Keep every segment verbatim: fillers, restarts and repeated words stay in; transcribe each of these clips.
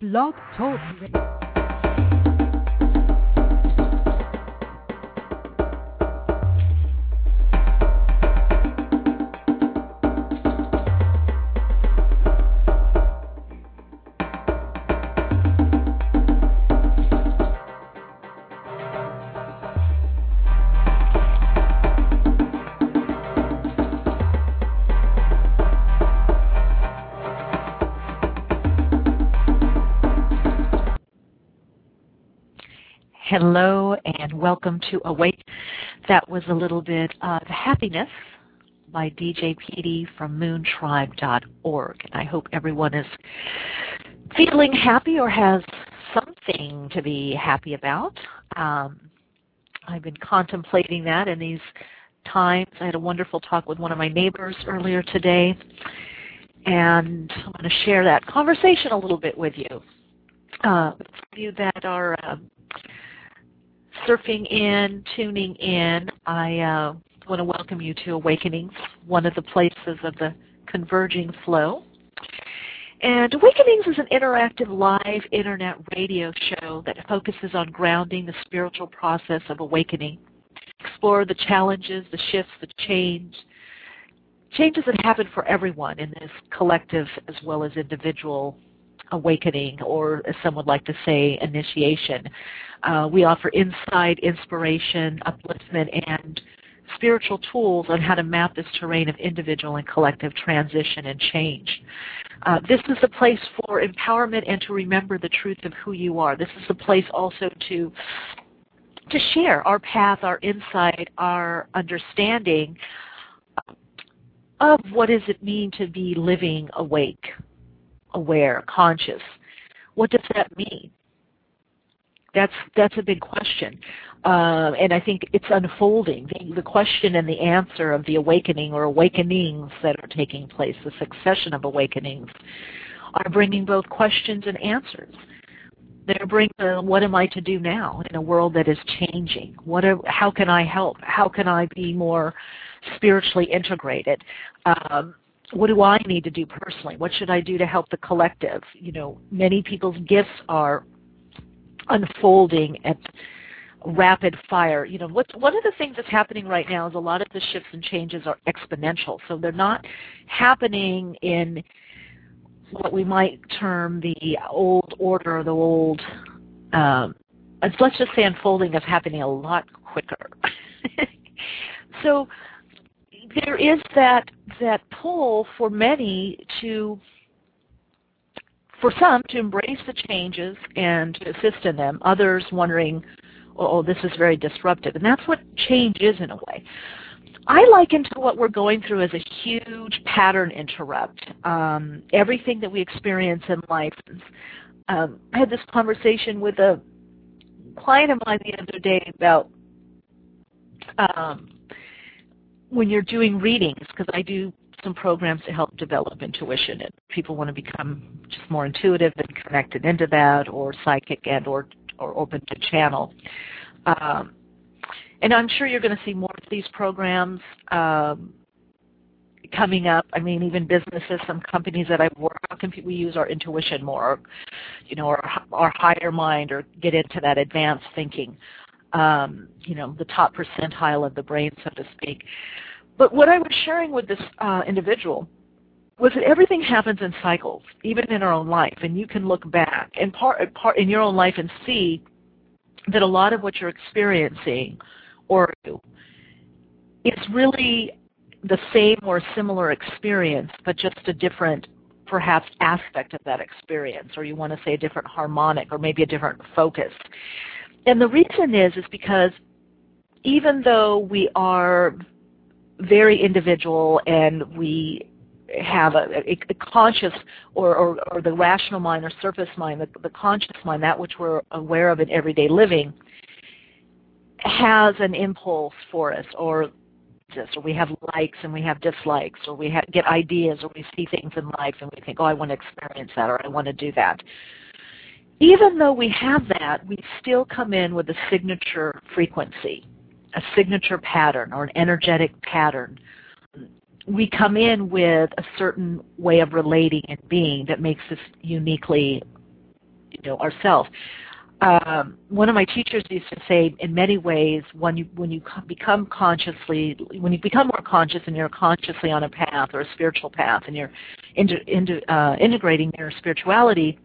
Blog Talk. Hello and welcome to Awake. That was a little bit of Happiness by D J Petey from moon tribe dot org. And I hope everyone is feeling happy or has something to be happy about. Um, I've been contemplating that in these times. I had a wonderful talk with one of my neighbors earlier today, and I'm going to share that conversation a little bit with you. Uh, for you that are uh, surfing in, tuning in, I uh, want to welcome you to Awakenings, one of the places of the converging flow. And Awakenings is an interactive live internet radio show that focuses on grounding the spiritual process of awakening, explore the challenges, the shifts, the change, changes that happen for everyone in this collective as well as individual awakening, or as some would like to say, initiation. Uh, we offer insight, inspiration, upliftment, and spiritual tools on how to map this terrain of individual and collective transition and change. Uh, this is a place for empowerment and to remember the truth of who you are. This is a place also to to share our path, our insight, our understanding of what does it mean to be living awake, aware, conscious. What does that mean? That's that's a big question, uh, and I think it's unfolding. The, the question and the answer of the awakening or awakenings that are taking place, the succession of awakenings, are bringing both questions and answers. They're bringing, uh, what am I to do now in a world that is changing? What are, how can I help? How can I be more spiritually integrated? Um, What do I need to do personally? What should I do to help the collective? You know, many people's gifts are unfolding at rapid fire. You know, what's, one of the things that's happening right now is a lot of the shifts and changes are exponential. So they're not happening in what we might term the old order or the old, um, let's just say unfolding is happening a lot quicker. So there is that that pull for many to, for some, to embrace the changes and to assist in them. Others wondering, oh, this is very disruptive. And that's what change is in a way. I liken to what we're going through as a huge pattern interrupt. Um, everything that we experience in life. Um, I had this conversation with a client of mine the other day about um, when you're doing readings, because I do some programs to help develop intuition, and people want to become just more intuitive and connected into that, or psychic and or or open to channel. Um, and I'm sure you're going to see more of these programs um, coming up. I mean, even businesses, some companies that I've worked, how can we use our intuition more, or, you know, our, our higher mind, or get into that advanced thinking, um, you know, the top percentile of the brain, so to speak. But what I was sharing with this uh, individual was that everything happens in cycles, even in our own life. And you can look back and part, part in your own life and see that a lot of what you're experiencing or is really the same or similar experience, but just a different, perhaps, aspect of that experience, or you want to say a different harmonic, or maybe a different focus. And the reason is, is because even though we are very individual and we have a, a, a conscious or, or, or the rational mind or surface mind, the, the conscious mind, that which we're aware of in everyday living, has an impulse for us, or or we have likes and we have dislikes, or we have, get ideas, or we see things in life and we think, oh, I want to experience that, or I want to do that. Even though we have that, we still come in with a signature frequency, a signature pattern, or an energetic pattern. We come in with a certain way of relating and being that makes us uniquely you know, ourselves. Um, one of my teachers used to say, in many ways, when you when you become consciously, when you become more conscious, and you're consciously on a path or a spiritual path, and you're into, into, uh, integrating your spirituality,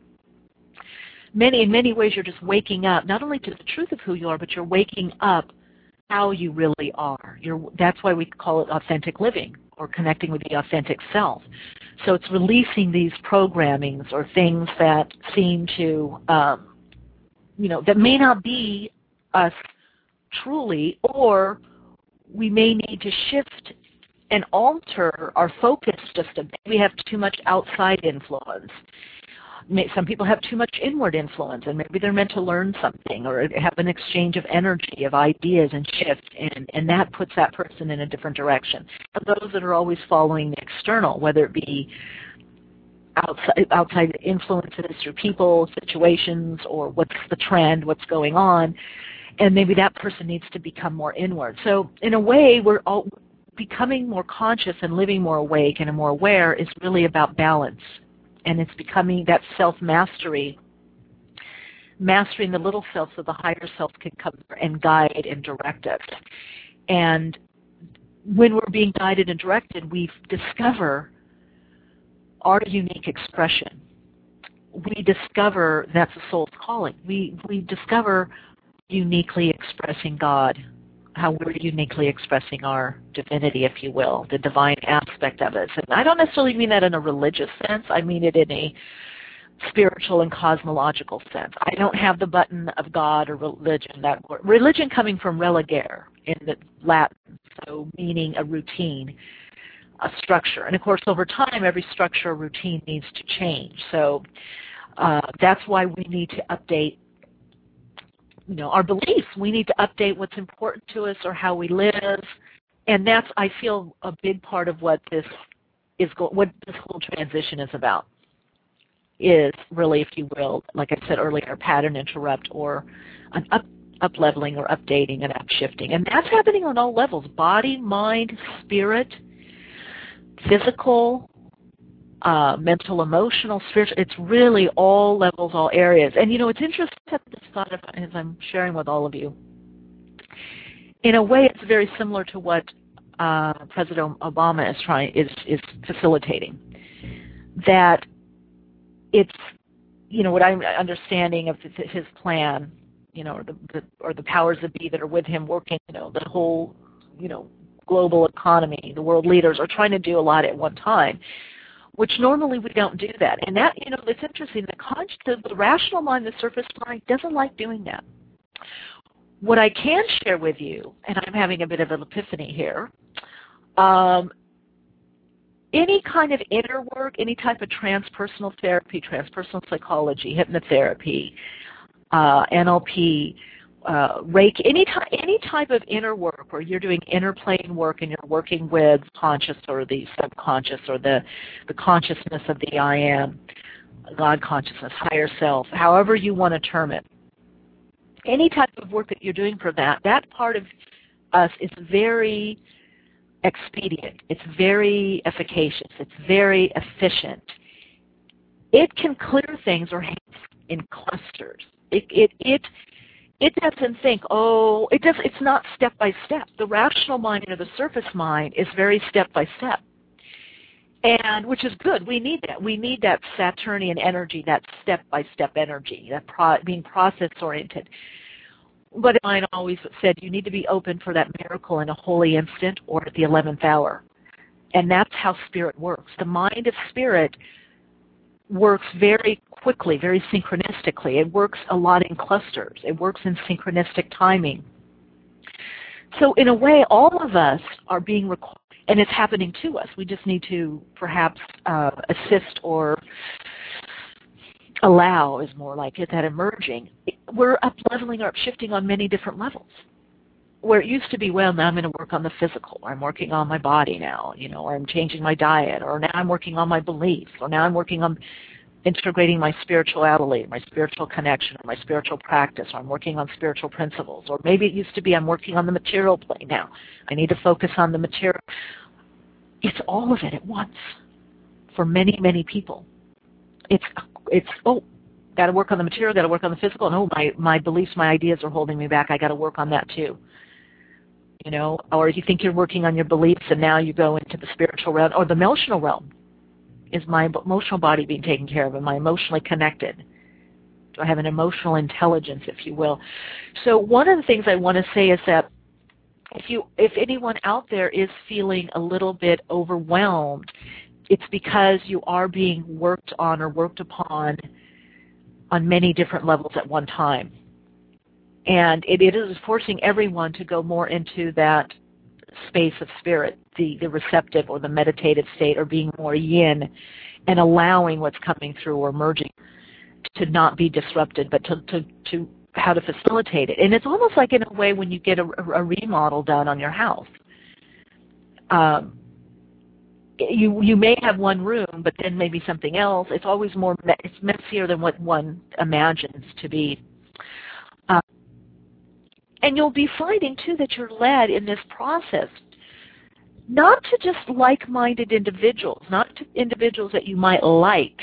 many in many ways you're just waking up not only to the truth of who you are, but you're waking up how you really are. You're, that's why we call it authentic living, or connecting with the authentic self. So it's releasing these programmings or things that seem to um, you know, that may not be us truly, or we may need to shift and alter our focus just a bit. We have too much outside influence. Some people have too much inward influence, and maybe they're meant to learn something or have an exchange of energy, of ideas, and shift, and, and that puts that person in a different direction. And those that are always following the external, whether it be outside, outside influences through people, situations, or what's the trend, what's going on, and maybe that person needs to become more inward. So in a way, we're all becoming more conscious and living more awake and more aware is really about balance, and it's becoming that self-mastery, mastering the little self so the higher self can come and guide and direct us. And when we're being guided and directed, we discover our unique expression. We discover that's a soul's calling. We we discover uniquely expressing God, how we're uniquely expressing our divinity, if you will, the divine aspect of it. And I don't necessarily mean that in a religious sense. I mean it in a spiritual and cosmological sense. I don't have the button of God or religion. That word. Religion coming from religare in the Latin, so meaning a routine, a structure. And of course, over time, every structure or routine needs to change. So uh, that's why we need to update, you know, our beliefs. We need to update what's important to us or how we live. And that's, I feel, a big part of what this is, go- what this whole transition is about. Is really, if you will, like I said earlier, a pattern interrupt or an up up leveling or updating and upshifting. And that's happening on all levels: body, mind, spirit, physical, uh, mental, emotional, spiritual. It's really all levels, all areas. And you know, it's interesting to have this thought of, as I'm sharing with all of you. In a way, it's very similar to what uh, President Obama is trying is is facilitating. That it's, you know, what I'm understanding of his plan, you know, or the, the or the powers that be that are with him working, you know, the whole, you know, global economy, the world leaders are trying to do a lot at one time, which normally we don't do that. And that, you know, it's interesting. The, con- the, the rational mind, the surface mind, doesn't like doing that. What I can share with you, and I'm having a bit of an epiphany here, um, any kind of inner work, any type of transpersonal therapy, transpersonal psychology, hypnotherapy, uh, N L P, uh, Reiki, any, ty- any type of inner work where you're doing inner plane work and you're working with conscious or the subconscious or the, the consciousness of the I am, God consciousness, higher self, however you want to term it. Any type of work that you're doing for that, that part of us is very expedient. It's very efficacious. It's very efficient. It can clear things or in clusters. It it it it doesn't think, oh, it does. It's not step by step. The rational mind or the surface mind is very step by step, and which is good. We need that. We need that Saturnian energy, that step by step energy, that pro, being process oriented. But mine always said you need to be open for that miracle in a holy instant or at the eleventh hour. And that's how spirit works. The mind of spirit works very quickly, very synchronistically. It works a lot in clusters. It works in synchronistic timing. So in a way, all of us are being required, and it's happening to us. We just need to perhaps uh, assist or allow is more like it, that emerging. We're up-leveling or up-shifting on many different levels. Where it used to be, well, now I'm going to work on the physical, or I'm working on my body now, you know, or I'm changing my diet, or now I'm working on my beliefs, or now I'm working on integrating my spirituality, my spiritual connection, or my spiritual practice, or I'm working on spiritual principles. Or maybe it used to be I'm working on the material plane now. I need to focus on the material. It's all of it at once for many, many people. It's It's, oh, got to work on the material, got to work on the physical, and oh, my, my beliefs, my ideas are holding me back. I got to work on that too. You know, or you think you're working on your beliefs and now you go into the spiritual realm or the emotional realm. Is my emotional body being taken care of? Am I emotionally connected? Do I have an emotional intelligence, if you will? So one of the things I want to say is that if you, if anyone out there is feeling a little bit overwhelmed, it's because you are being worked on or worked upon on many different levels at one time. And it, it is forcing everyone to go more into that space of spirit, the, the receptive or the meditative state, or being more yin and allowing what's coming through or merging to not be disrupted, but to, to, to how to facilitate it. And it's almost like in a way when you get a, a remodel done on your house. Um, you you may have one room, but then maybe something else. It's always more, me- it's messier than what one imagines to be. Uh, and you'll be finding, too, that you're led in this process not to just like-minded individuals, not to individuals that you might like,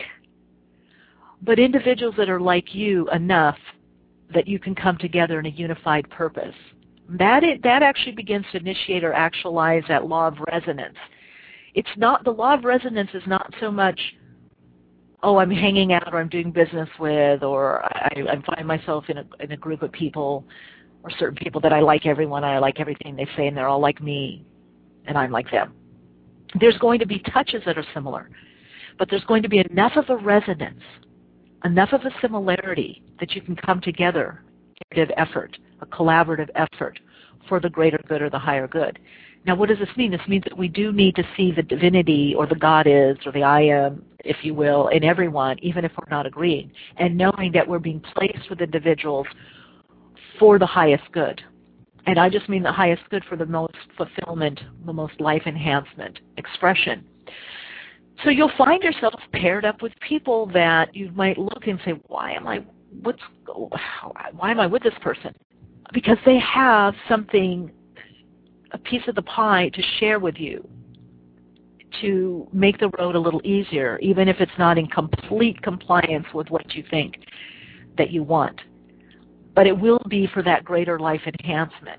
but individuals that are like you enough that you can come together in a unified purpose. That it, that actually begins to initiate or actualize that law of resonance. It's not, the law of resonance is not so much, oh, I'm hanging out or I'm doing business with, or I, I find myself in a, in a group of people or certain people that I like everyone, I like everything they say, and they're all like me, and I'm like them. There's going to be touches that are similar, but there's going to be enough of a resonance, enough of a similarity that you can come together, a effort, a collaborative effort for the greater good or the higher good. Now, what does this mean? This means that we do need to see the divinity or the God is or the I am, if you will, in everyone, even if we're not agreeing, and knowing that we're being placed with individuals for the highest good. And I just mean the highest good for the most fulfillment, the most life enhancement expression. So you'll find yourself paired up with people that you might look and say, why am I, what's, why am I with this person? Because they have something, a piece of the pie to share with you, to make the road a little easier, even if it's not in complete compliance with what you think that you want. But it will be for that greater life enhancement.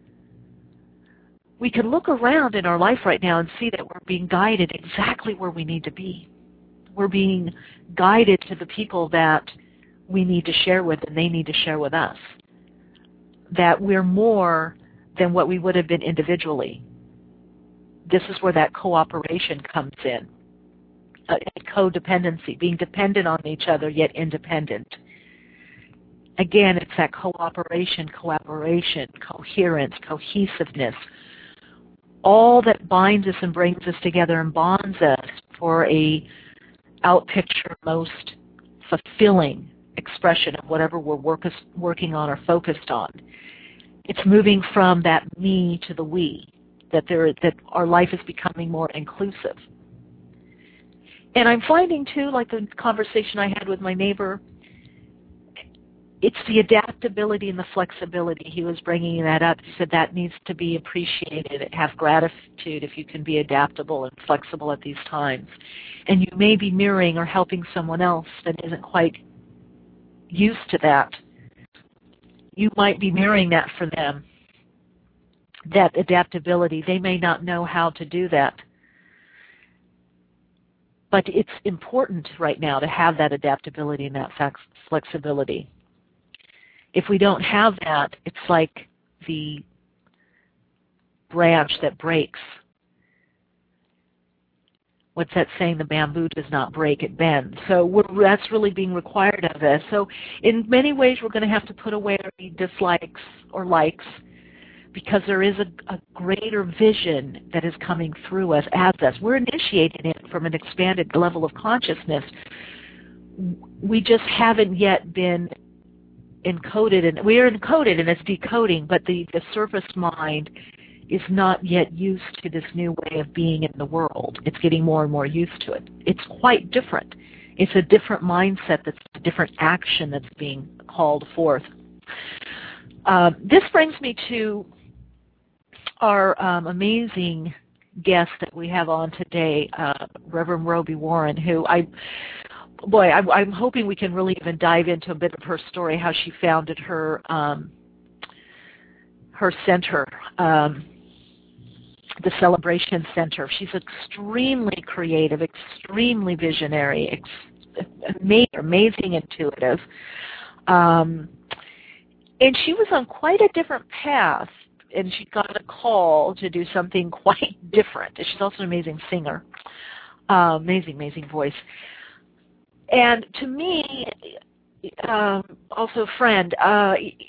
We can look around in our life right now and see that we're being guided exactly where we need to be. We're being guided to the people that we need to share with and they need to share with us. That we're more than what we would have been individually. This is where that cooperation comes in. Uh, codependency, being dependent on each other yet independent. Again, it's that cooperation, collaboration, coherence, cohesiveness, all that binds us and brings us together and bonds us for a out-picture, most fulfilling expression of whatever we're work- working on or focused on. It's moving from that me to the we, that there, that our life is becoming more inclusive. And I'm finding, too, like the conversation I had with my neighbor, it's the adaptability and the flexibility. He was bringing that up. He said that needs to be appreciated. Have gratitude if you can be adaptable and flexible at these times. And you may be mirroring or helping someone else that isn't quite used to that. You might be mirroring that for them, that adaptability. They may not know how to do that. But it's important right now to have that adaptability and that flexibility. If we don't have that, it's like the branch that breaks. What's that saying? The bamboo does not break, it bends. So we're, that's really being required of us. So in many ways, we're going to have to put away our dislikes or likes, because there is a, a greater vision that is coming through us as us. We're initiating it from an expanded level of consciousness. We just haven't yet been encoded, and we are encoded and it's decoding, but the, the surface mind is not yet used to this new way of being in the world. It's getting more and more used to it. It's quite different. It's a different mindset, that's a different action that's being called forth. Uh, this brings me to our um, amazing guest that we have on today, uh, Reverend Roby Warren, who I boy, I, I'm hoping we can really even dive into a bit of her story, how she founded her um, her center, um, the Celebration Center. She's extremely creative, extremely visionary, ex- amazing, amazing intuitive. Um, and she was on quite a different path, and she got a call to do something quite different. She's also an amazing singer, uh, amazing, amazing voice. And to me, um, also a friend, uh,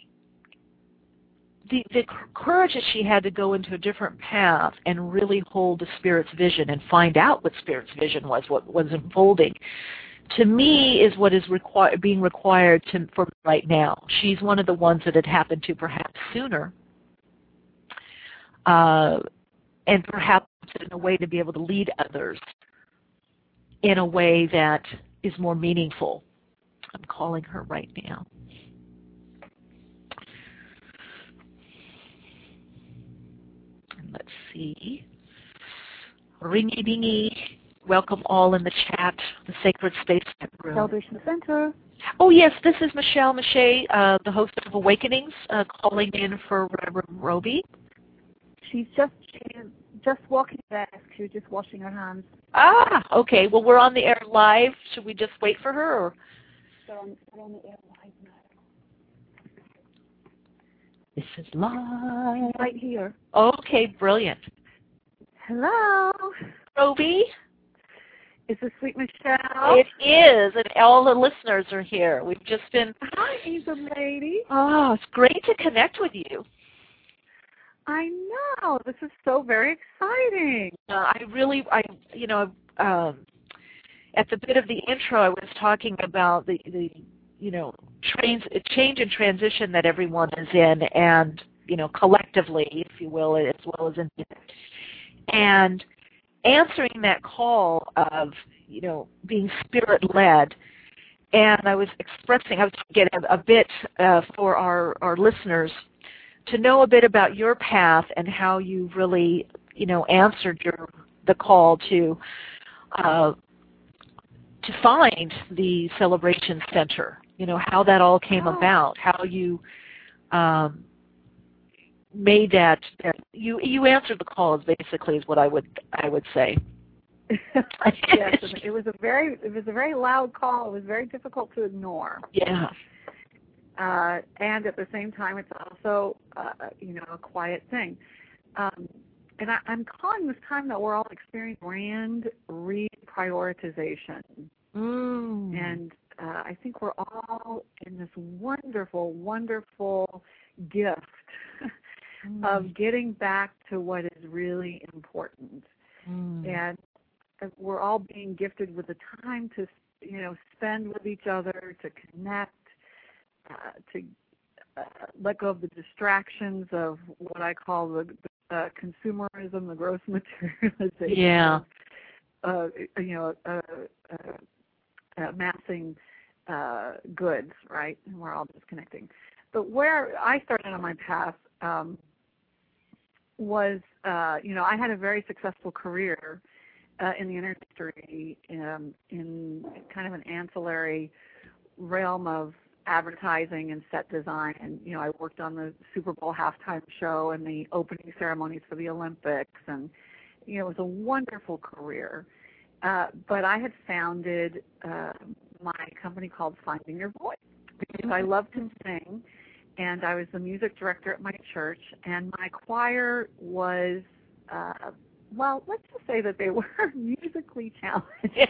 the, the courage that she had to go into a different path and really hold the Spirit's vision and find out what Spirit's vision was, what was unfolding, to me is what is requir- being required to, for right now. She's one of the ones that had happened to perhaps sooner, uh, and perhaps in a way to be able to lead others in a way that is more meaningful. I'm calling her right now. And let's see. Ringy dingy. Welcome all in the chat, the Sacred Space room. Celebration Center. Oh yes, this is Michelle Mache, uh, the host of Awakenings, uh, calling in for Reverend Roby. She's just she's just walking back. She was just washing her hands. Ah, okay. Well, we're on the air live. Should we just wait for her, or? We're on, we're on the air live now. This is live. Right here. Okay, brilliant. Hello. Roby? Is this Sweet Michelle? It is, and all the listeners are here. We've just been... Hi, Eva lady. Oh, it's great to connect with you. I know. This is so very exciting. Uh, I really, I, you know, um, at the bit of the intro, I was talking about the, the you know, trains, change and transition that everyone is in, and, you know, collectively, if you will, as well as in, and answering that call of, you know, being spirit-led. And I was expressing, I was getting a, a bit uh, for our, our listeners to know a bit about your path and how you really, you know, answered your the call to uh, to find the Celebration Center. You know, how that all came oh. about, how you um, made that, that. You you answered the call. Basically, is what I would I would say. Yes, it was a very it was a very loud call. It was very difficult to ignore. Yeah. Uh, and at the same time, it's also, uh, you know, a quiet thing. Um, and I, I'm calling this time that we're all experiencing grand reprioritization. Mm. And uh, I think we're all in this wonderful, wonderful gift mm. of getting back to what is really important. Mm. And we're all being gifted with the time to, you know, spend with each other, to connect, Uh, to uh, let go of the distractions of what I call the, the uh, consumerism, the gross materialization. Yeah. Of, uh, you know, uh, uh, uh, amassing uh, goods, right? And we're all disconnecting. But where I started on my path um, was, uh, you know, I had a very successful career uh, in the industry um, in kind of an ancillary realm of advertising and set design, and you know, I worked on the Super Bowl halftime show and the opening ceremonies for the Olympics, and you know, it was a wonderful career. Uh, but I had founded uh, my company called Finding Your Voice because I loved to sing, and I was the music director at my church, and my choir was, uh, well, let's just say that they were musically challenged.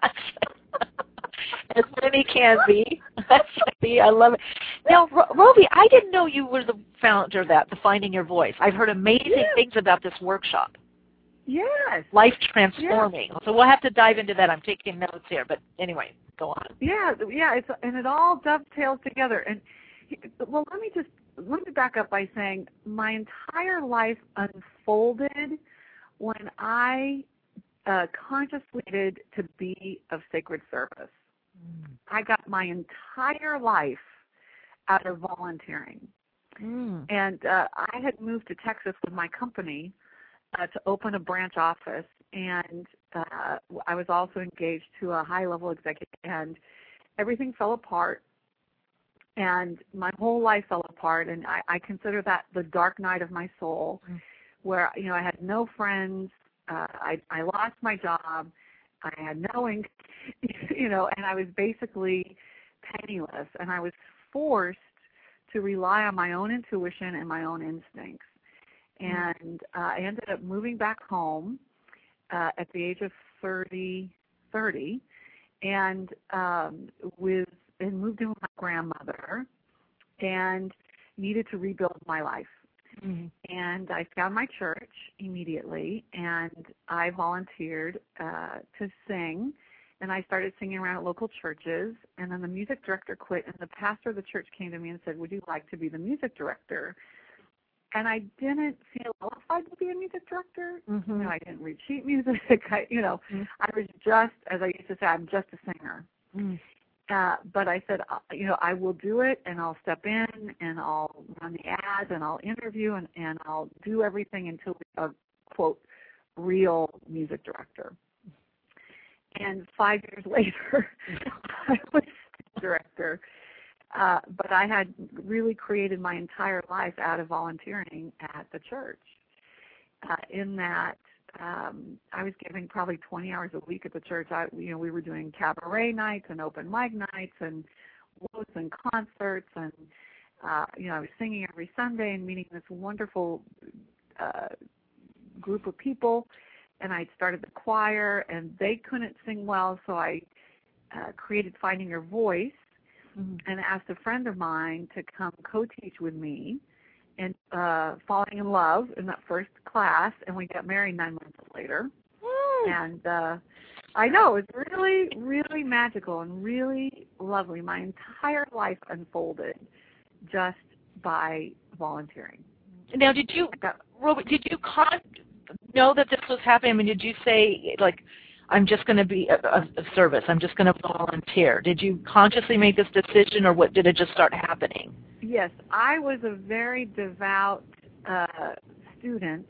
As many can be. I love it. Now, Ro- Roby, I didn't know you were the founder of that, the Finding Your Voice. I've heard amazing yes. things about this workshop. Yes. Life transforming. Yes. So we'll have to dive into that. I'm taking notes here, but anyway, go on. Yeah, yeah, it's, and it all dovetails together. And well, let me just let me back up by saying my entire life unfolded when I uh, consciously decided to be of sacred service. Mm. I got my entire life out of volunteering. Mm. And uh, I had moved to Texas with my company uh, to open a branch office and uh, I was also engaged to a high-level executive, and everything fell apart, and my whole life fell apart, and I, I consider that the dark night of my soul, mm-hmm. where, you know, I had no friends, uh, I, I lost my job, I had no income, you know, and I was basically penniless, and I was forced to rely on my own intuition and my own instincts. And uh, I ended up moving back home uh, at the age of thirty, thirty, and um, with and moved in with my grandmother, and needed to rebuild my life. Mm-hmm. And I found my church immediately, and I volunteered uh, to sing, and I started singing around at local churches. And then the music director quit, and the pastor of the church came to me and said, "Would you like to be the music director?" And I didn't feel qualified to be a music director. Mm-hmm. You know, I didn't read sheet music. I, you know, mm-hmm. I was just, as I used to say, I'm just a singer. Mm-hmm. Uh, but I said, uh, you know, I will do it, and I'll step in, and I'll run the ads, and I'll interview, and, and I'll do everything until we a, quote, real music director. And five years later, I was director. Uh, but I had really created my entire life out of volunteering at the church. Uh, in that, um, I was giving probably twenty hours a week at the church. I, you know, we were doing cabaret nights and open mic nights and floats and concerts, and uh, you know, I was singing every Sunday and meeting this wonderful uh, group of people. And I started the choir, and they couldn't sing well, so I uh, created Finding Your Voice. Mm-hmm. And asked a friend of mine to come co-teach with me, and uh, falling in love in that first class, and we got married nine months later. Mm. And uh, I know, it was really, really magical and really lovely. My entire life unfolded just by volunteering. Now, did you, Robert, did you con- know that this was happening? I mean, did you say, like, I'm just going to be a, a service. I'm just going to volunteer. Did you consciously make this decision, or what? Did it just start happening? Yes, I was a very devout uh, student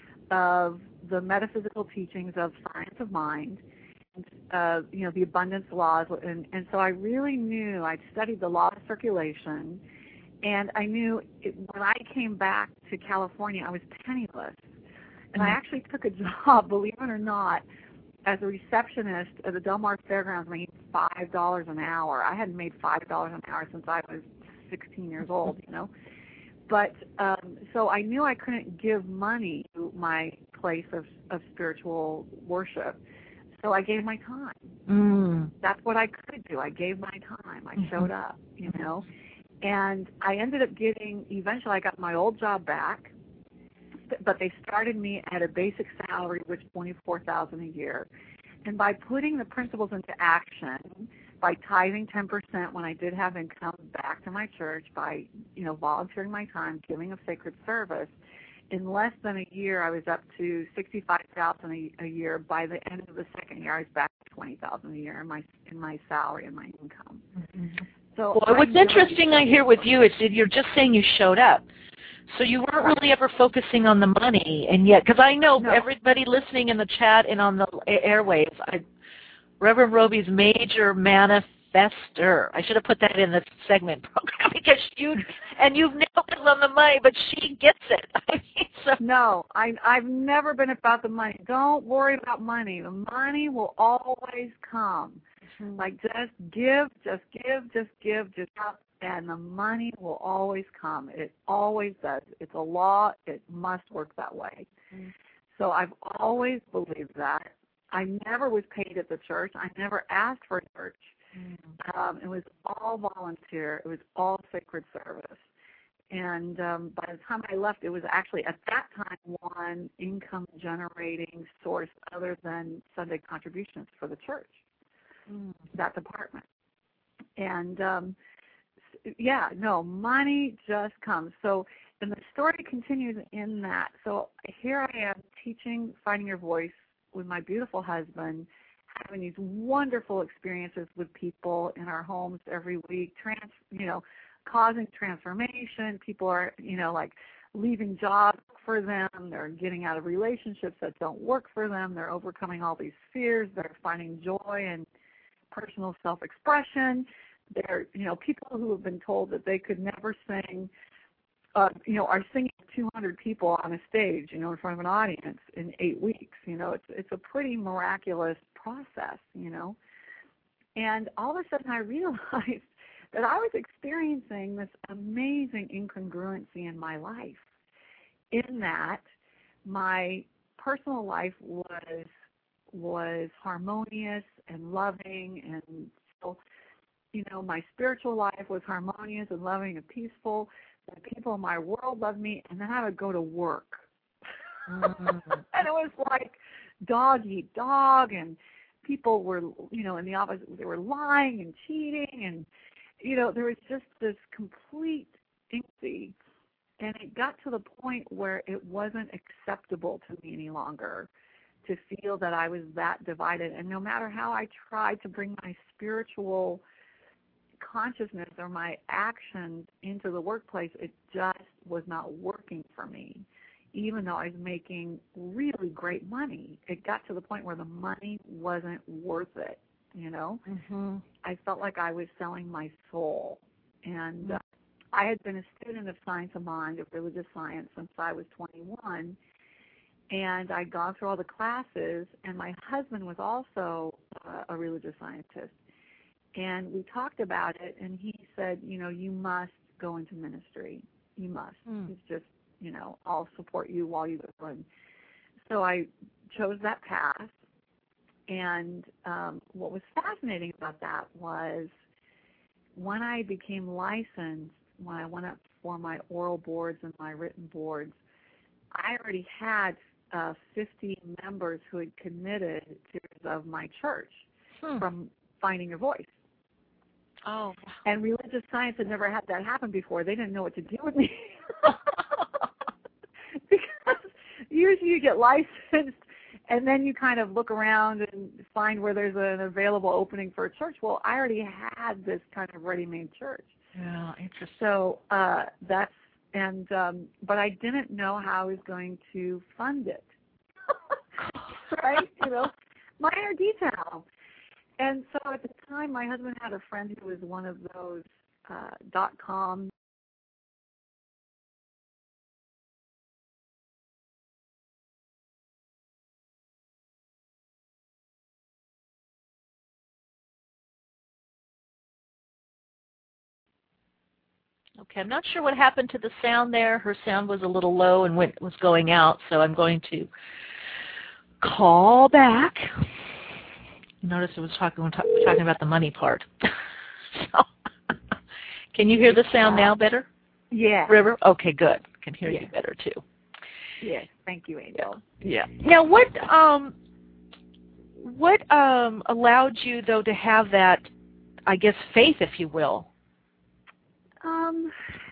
of the metaphysical teachings of science of mind, and, uh, you know, the abundance laws, and, and so I really knew. I'd studied the law of circulation, and I knew it, when I came back to California, I was penniless, and mm-hmm. I actually took a job, believe it or not, as a receptionist at the Del Mar Fairgrounds, making five dollars an hour. I hadn't made five dollars an hour since I was sixteen years old, you know. But um, so I knew I couldn't give money to my place of, of spiritual worship. So I gave my time. Mm. That's what I could do. I gave my time. I showed up, you know. And I ended up getting, eventually I got my old job back, but they started me at a basic salary, which was twenty-four thousand dollars a year. And by putting the principles into action, by tithing ten percent when I did have income back to my church, by, you know, volunteering my time, giving of sacred service, in less than a year, I was up to sixty-five thousand dollars a year. By the end of the second year, I was back to twenty thousand dollars a year in my in my salary and my income. Mm-hmm. So well, what's interesting I hear with you is that you're just saying you showed up. So you weren't really ever focusing on the money, and yet, because I know no. everybody listening in the chat and on the airwaves, I, Reverend Roby's major manifester. I should have put that in the segment program because you and you've nailed it on the money, but she gets it. I mean, so. No, I, I've never been about the money. Don't worry about money. The money will always come. Mm-hmm. Like just give, just give, just give, just up. And the money will always come. It always does. It's a law. It must work that way. Mm-hmm. So I've always believed that. I never was paid at the church. I never asked for a church. Mm-hmm. Um, it was all volunteer. It was all sacred service. And um, by the time I left, it was actually at that time one income-generating source other than Sunday contributions for the church, mm-hmm. that department. And um yeah, no, money just comes. So, and the story continues in that. So here I am teaching Finding Your Voice with my beautiful husband, having these wonderful experiences with people in our homes every week, trans, you know, causing transformation. People are, you know, like leaving jobs for them. They're getting out of relationships that don't work for them. They're overcoming all these fears. They're finding joy in personal self-expression. They're, you know, people who have been told that they could never sing, uh, you know, are singing two hundred people on a stage, you know, in front of an audience in eight weeks. You know, it's it's a pretty miraculous process, you know. And all of a sudden I realized that I was experiencing this amazing incongruency in my life, in that my personal life was was harmonious and loving, and so, you know, my spiritual life was harmonious and loving and peaceful. The people in my world loved me, and then I would go to work. Mm. And it was like dog eat dog, and people were, you know, in the office, they were lying and cheating, and, you know, there was just this complete intimacy. And it got to the point where it wasn't acceptable to me any longer to feel that I was that divided. And no matter how I tried to bring my spiritual consciousness or my actions into the workplace, it just was not working for me. Even though I was making really great money, it got to the point where the money wasn't worth it, you know? Mm-hmm. I felt like I was selling my soul. And uh, I had been a student of science of mind, of religious science, since I was twenty-one. And I'd gone through all the classes, and my husband was also uh, a religious scientist. And we talked about it, and he said, you know, you must go into ministry. You must. Mm. It's just, you know, I'll support you while you go. And so I chose that path. And um, what was fascinating about that was when I became licensed, when I went up for my oral boards and my written boards, I already had uh, fifty members who had committed to of my church hmm. from Finding Your Voice. Oh. And religious science had never had that happen before. They didn't know what to do with me. Because usually you get licensed and then you kind of look around and find where there's an available opening for a church. Well, I already had this kind of ready-made church. Yeah, interesting. So uh, that's, and, um, but I didn't know how I was going to fund it. Right? You know, minor detail. And so at the time, my husband had a friend who was one of those uh, dot-com Okay, I'm not sure what happened to the sound there. Her sound was a little low and went, was going out, so I'm going to call back. Notice I was talking, talking about the money part. So, can you hear the sound now better? Yeah. River? Okay, good. Can hear yeah. you better, too. Yes, thank you, Angel. Yeah. yeah. Now, what um, what um, allowed you, though, to have that, I guess, faith, if you will? Um,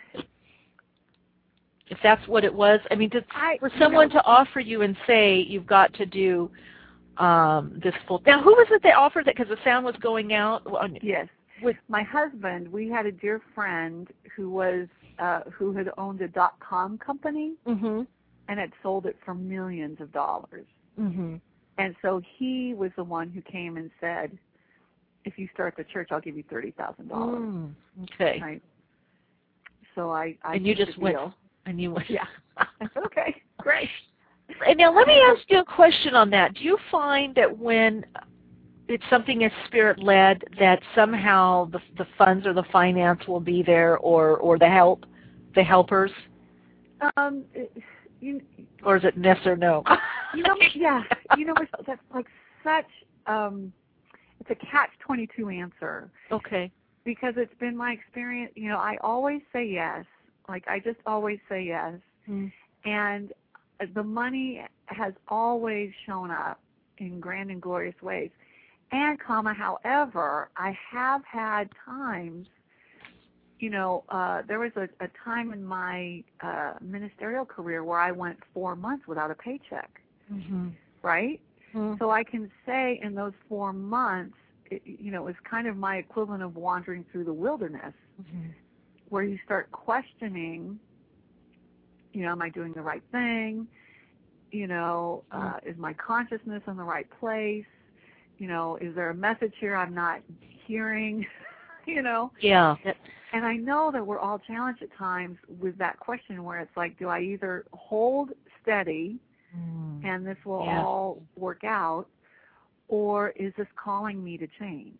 if that's what it was. I mean, did, I, for someone you know, to offer you and say you've got to do um, this full. Now, who was it that offered that? Because the sound was going out. Yes, with my husband. We had a dear friend who was uh, who had owned a dot-com company mm-hmm. and had sold it for millions of dollars. Mm-hmm. And so he was the one who came and said, "If you start the church, I'll give you thirty thousand dollars." Mm, okay. Right. So I, I and you just went, deal. and you went. Yeah. I said, okay, great. And now let me ask you a question on that. Do you find that when it's something that's spirit-led, that somehow the the funds or the finance will be there, or or the help, the helpers? Um, you. Or is it yes or no? You know, yeah. You know, that's like such. Um, it's a catch twenty-two answer. Okay. Because it's been my experience, you know, I always say yes. Like, I just always say yes. Mm. And the money has always shown up in grand and glorious ways. And, comma, however, I have had times, you know, uh, there was a, a time in my uh, ministerial career where I went four months without a paycheck, mm-hmm. right? Mm-hmm. So I can say in those four months, It, you know, it was kind of my equivalent of wandering through the wilderness, mm-hmm. where you start questioning You know, am I doing the right thing? You know, uh, is my consciousness in the right place? You know, is there a message here I'm not hearing? You know? Yeah. And I know that we're all challenged at times with that question where it's like, do I either hold steady mm. and this will yeah. all work out, or is this calling me to change?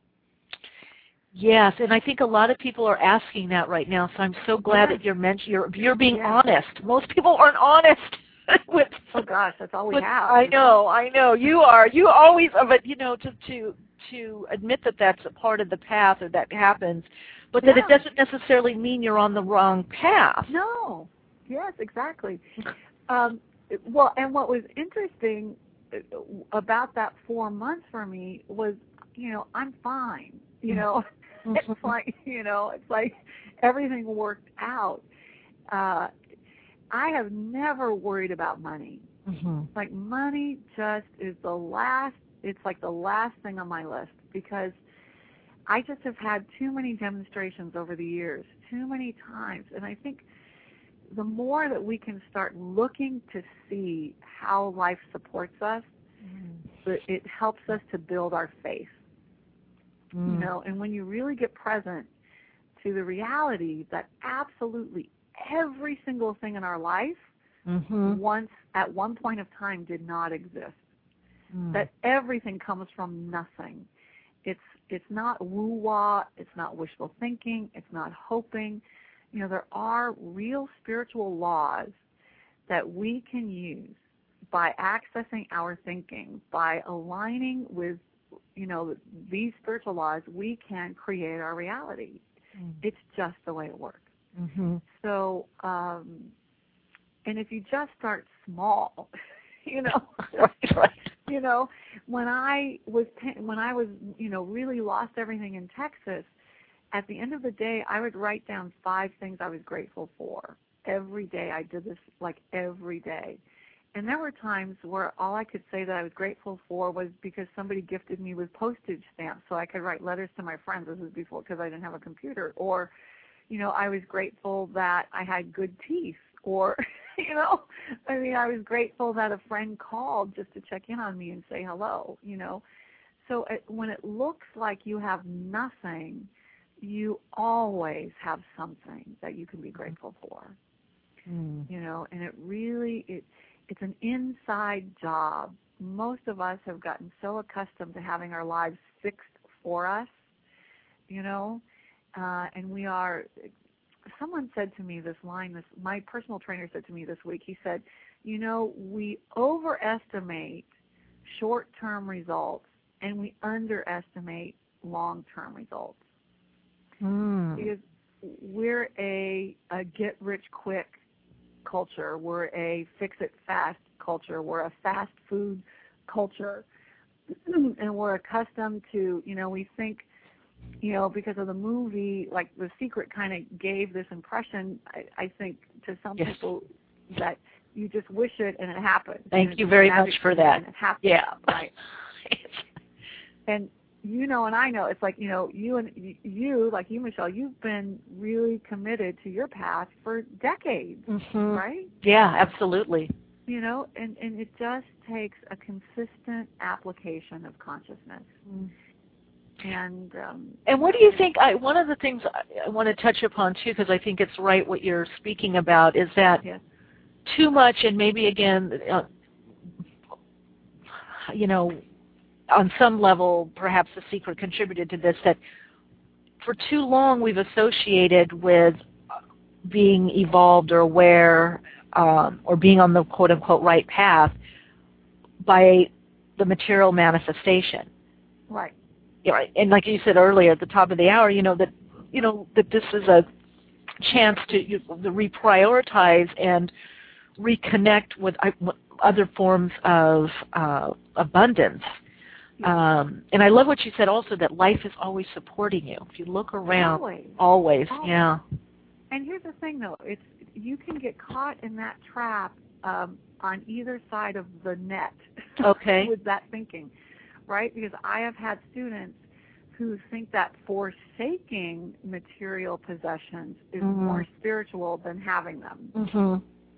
Yes, and I think a lot of people are asking that right now, so I'm so glad yes. that you're mentioning, you're, you're being yes. honest. Most people aren't honest. with, oh gosh, that's all we with, have. I know, I know. You are. You always, but you know, to, to, to admit that that's a part of the path or that happens, but that yeah. it doesn't necessarily mean you're on the wrong path. No. Yes, exactly. um, well, and what was interesting about that four months for me was, you know, I'm fine. You know, mm-hmm. it's like, you know, it's like everything worked out. Uh, I have never worried about money. Mm-hmm. Like money just is the last, it's like the last thing on my list, because I just have had too many demonstrations over the years, too many times. And I think the more that we can start looking to see how life supports us, mm. it helps us to build our faith. Mm. You know, and when you really get present to the reality that absolutely every single thing in our life mm-hmm. once at one point of time did not exist, mm. that everything comes from nothing. It's it's not woo-wah, it's not wishful thinking, it's not hoping. You know, there are real spiritual laws that we can use by accessing our thinking, by aligning with, you know, these spiritual laws. We can create our reality. Mm. It's just the way it works. Mm-hmm. So, um, and if you just start small, you know, right, right. you know, when I was when I was, you know, really lost everything in Texas, at the end of the day, I would write down five things I was grateful for. Every day I did this, like every day. And there were times where all I could say that I was grateful for was because somebody gifted me with postage stamps so I could write letters to my friends. This was before, because I didn't have a computer. Or, you know, I was grateful that I had good teeth. Or, you know, I mean, I was grateful that a friend called just to check in on me and say hello, you know. So it, when it looks like you have nothing, you always have something that you can be grateful for, mm. you know, and it really, it, it's an inside job. Most of us have gotten so accustomed to having our lives fixed for us, you know, uh, and we are, someone said to me this line, this, my personal trainer said to me this week, he said, you know, we overestimate short-term results and we underestimate long-term results. Mm. Because we're a, a get-rich-quick culture. We're a fix-it-fast culture. We're a fast food culture. And we're accustomed to, you know, we think, you know, because of the movie, like The Secret kind of gave this impression, I, I think, to some yes. people that you just wish it and it happens. Thank you very much for that. And it happens. Yeah. Right. And you know, and I know, it's like, you know, you and you, like you, Michelle, you've been really committed to your path for decades, mm-hmm. right? Yeah, absolutely. You know, and, and it just takes a consistent application of consciousness. Mm. And um, and what do you think? I, one of the things I, I want to touch upon too, because I think it's right what you're speaking about, is that yes. too much, and maybe again, uh, you know, on some level, perhaps The Secret contributed to this, that for too long we've associated with being evolved or aware um, or being on the quote-unquote right path by the material manifestation. Right. Yeah, right. And like you said earlier at the top of the hour, you know, that, you know, that this is a chance to, you know, to reprioritize and reconnect with other forms of uh, abundance. Um, and I love what you said also, that life is always supporting you. If you look around, always, always, always. yeah. And here's the thing, though. It's you can get caught in that trap um, on either side of the net okay. with that thinking, right? Because I have had students who think that forsaking material possessions is mm-hmm. more spiritual than having them. Mm-hmm.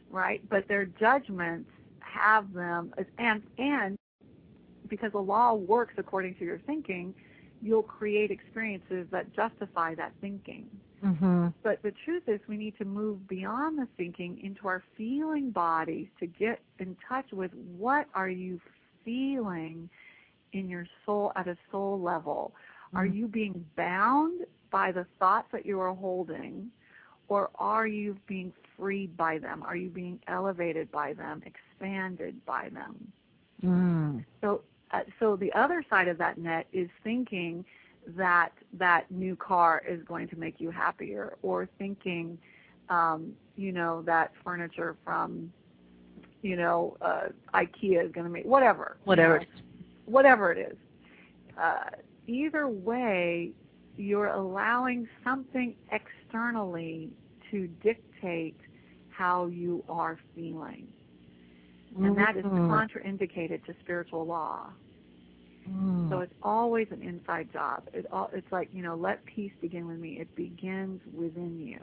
right? But their judgments have them, and and because the law works according to your thinking, you'll create experiences that justify that thinking. Mm-hmm. But the truth is we need to move beyond the thinking into our feeling bodies to get in touch with what are you feeling in your soul at a soul level. Mm-hmm. Are you being bound by the thoughts that you are holding, or are you being freed by them? Are you being elevated by them, expanded by them? Mm. So Uh, so the other side of that net is thinking that that new car is going to make you happier, or thinking, um, you know, that furniture from, you know, uh, IKEA is going to make, whatever. Whatever. You know, whatever it is. Uh, either way, you're allowing something externally to dictate how you are feeling. And that is contraindicated to spiritual law. Mm. So it's always an inside job. It all, it's like, you know, let peace begin with me. It begins within you.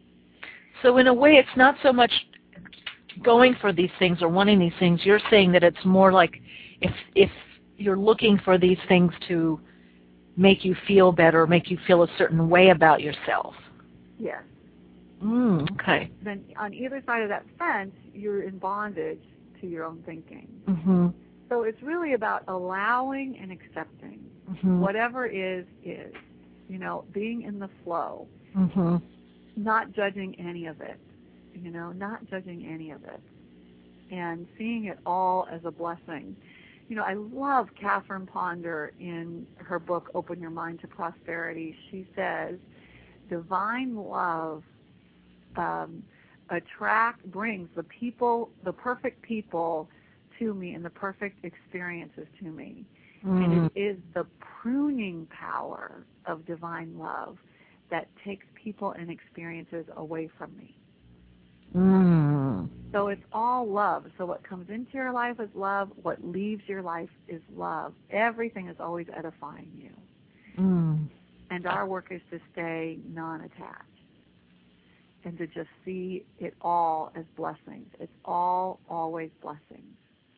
So in a way, it's not so much going for these things or wanting these things. You're saying that it's more like if if you're looking for these things to make you feel better, make you feel a certain way about yourself. Yes. Mm, okay. Then on either side of that fence, you're in bondage to your own thinking. Mm-hmm. So it's really about allowing and accepting. Mm-hmm. Whatever is, is. You know, being in the flow. Mm-hmm. Not judging any of it. You know, not judging any of it. And seeing it all as a blessing. You know, I love Catherine Ponder in her book, Open Your Mind to Prosperity. She says, divine love um, attract, brings the people, the perfect people to me and the perfect experiences to me. Mm. And it is the pruning power of divine love that takes people and experiences away from me. Mm. So it's all love. So what comes into your life is love. What leaves your life is love. Everything is always edifying you. Mm. And our work is to stay non-attached and to just see it all as blessings. It's all always blessings.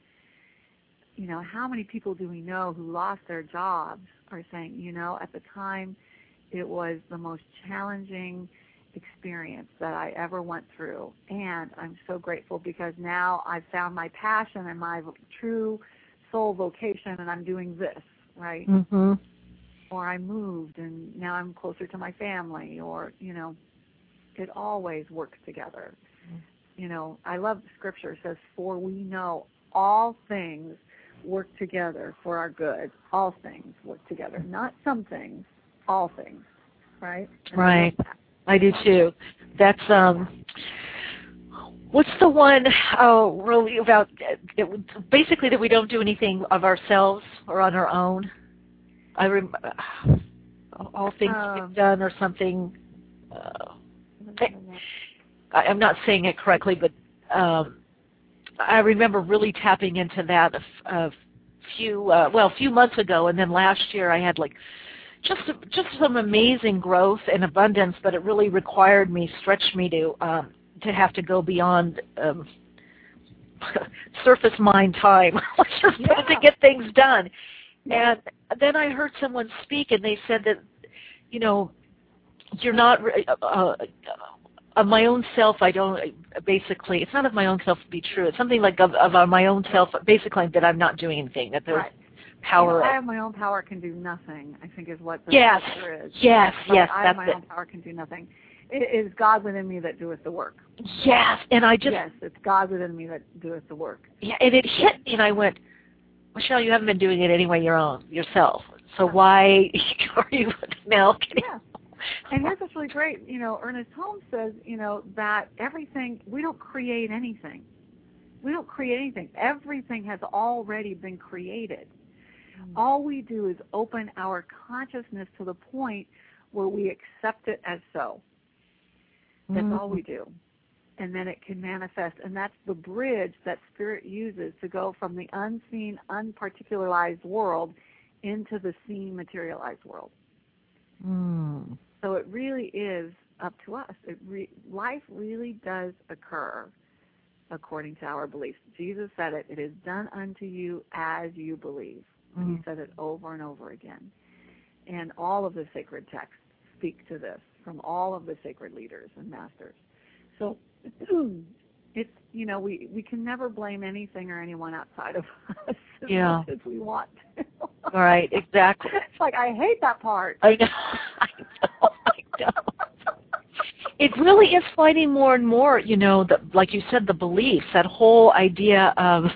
You know, how many people do we know who lost their jobs are saying, you know, at the time it was the most challenging experience that I ever went through, and I'm so grateful because now I've found my passion and my true soul vocation, and I'm doing this, right? Mm-hmm. Or I moved and now I'm closer to my family, or, you know, it always works together. Mm-hmm. You know, I love the scripture. It says, for we know all things work together for our good. All things work together. Not some things, all things, right? And right. I do too. That's, um, what's the one, oh, really about, it, basically that we don't do anything of ourselves or on our own. I rem- all things um, we've done or something. Uh, I, I'm not saying it correctly, but um, I remember really tapping into that a, a few, uh, well, a few months ago, and then last year I had like just just some amazing growth and abundance, but it really required me, stretched me to um, to have to go beyond um, surface mind time yeah. to get things done. And then I heard someone speak, and they said that, you know, you're not uh, of my own self. I don't basically. It's not of my own self to be true. It's something like of, of my own self. Basically, that I'm not doing anything. That there's right. power. You know, I have my own power can do nothing. I think is what the yes, answer is. yes, but yes. I that's have my it. own power can do nothing. It is God within me that doeth the work. Yes, and I just yes, it's God within me that doeth the work. Yeah, and it hit me, and I went, Michelle, you haven't been doing it anyway your own yourself. So why are you now? Yeah. And here's what's really great. You know, Ernest Holmes says, you know, that everything, we don't create anything. We don't create anything. Everything has already been created. Mm. All we do is open our consciousness to the point where we accept it as so. That's mm. all we do. And then it can manifest. And that's the bridge that Spirit uses to go from the unseen, unparticularized world into the seen, materialized world. Mm. So it really is up to us. It re- life really does occur according to our beliefs. Jesus said it, it is done unto you as you believe. Mm-hmm. He said it over and over again. And all of the sacred texts speak to this from all of the sacred leaders and masters. So it's, you know, we, we can never blame anything or anyone outside of us as yeah. much as we want to. Right, exactly. It's like, I hate that part. I know, I know, I know. It really is fighting more and more, you know, the, like you said, the beliefs, that whole idea of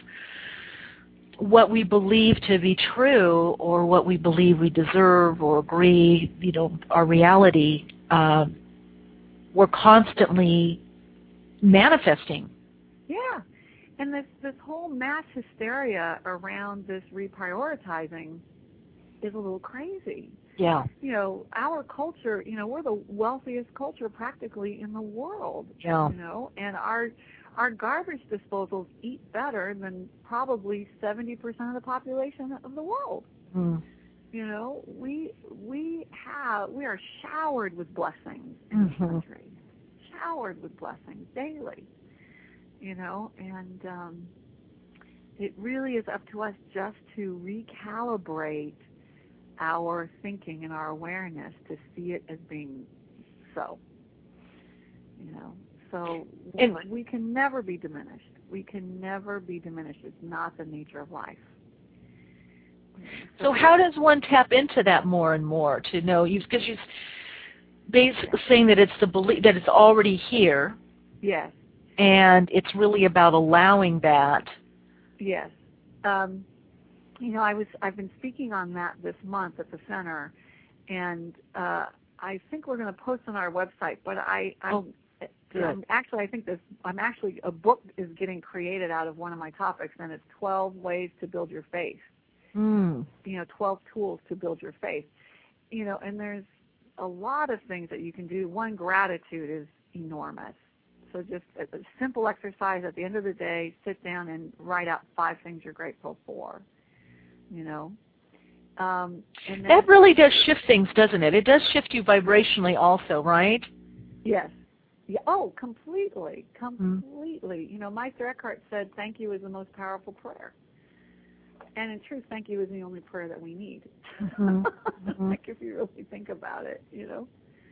what we believe to be true or what we believe we deserve or agree, you know, our reality, uh, we're constantly manifesting. Yeah. And this, this whole mass hysteria around this reprioritizing is a little crazy. Yeah. You know, our culture, you know, we're the wealthiest culture practically in the world. Yeah. You know, and our our garbage disposals eat better than probably seventy percent of the population of the world. Mm. You know, we we have we are showered with blessings in mm-hmm. this country. Showered with blessings daily. You know, and um, it really is up to us just to recalibrate our thinking and our awareness to see it as being so. You know, so we, we can never be diminished. We can never be diminished. It's not the nature of life. So, so how does one tap into that more and more to know? You because you're basically saying that it's the belief that it's already here. Yes. And it's really about allowing that. Yes. Um, you know, I was I've been speaking on that this month at the center, and uh, I think we're going to post on our website. But I, I'm, oh, good. I'm actually I think this I'm actually a book is getting created out of one of my topics, and it's twelve ways to build your faith. Mm. You know, twelve tools to build your faith. You know, and there's a lot of things that you can do. One, gratitude is enormous. So just a, a simple exercise at the end of the day, sit down and write out five things you're grateful for, you know. Um, and then, that really does shift things, doesn't it? It does shift you vibrationally also, right? Yes. Yeah. Oh, completely, completely. Mm. You know, Meister Eckhart said thank you is the most powerful prayer. And in truth, thank you is the only prayer that we need. Mm-hmm. Mm-hmm. Like if you really think about it, you know.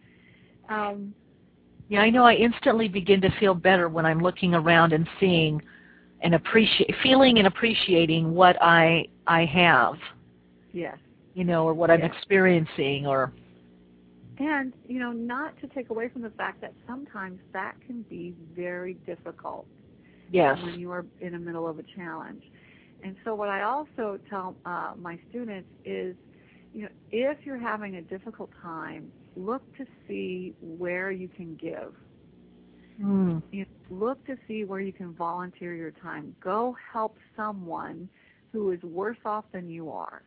Um, Yeah, I know I instantly begin to feel better when I'm looking around and seeing and appreciate, feeling and appreciating what I I have. Yes. You know, or what I'm yes. experiencing, or. And you know, not to take away from the fact that sometimes that can be very difficult. Yes. When you are in the middle of a challenge. And so, what I also tell uh, my students is, you know, if you're having a difficult time, look to see where you can give. Mm. You know, look to see where you can volunteer your time. Go help someone who is worse off than you are.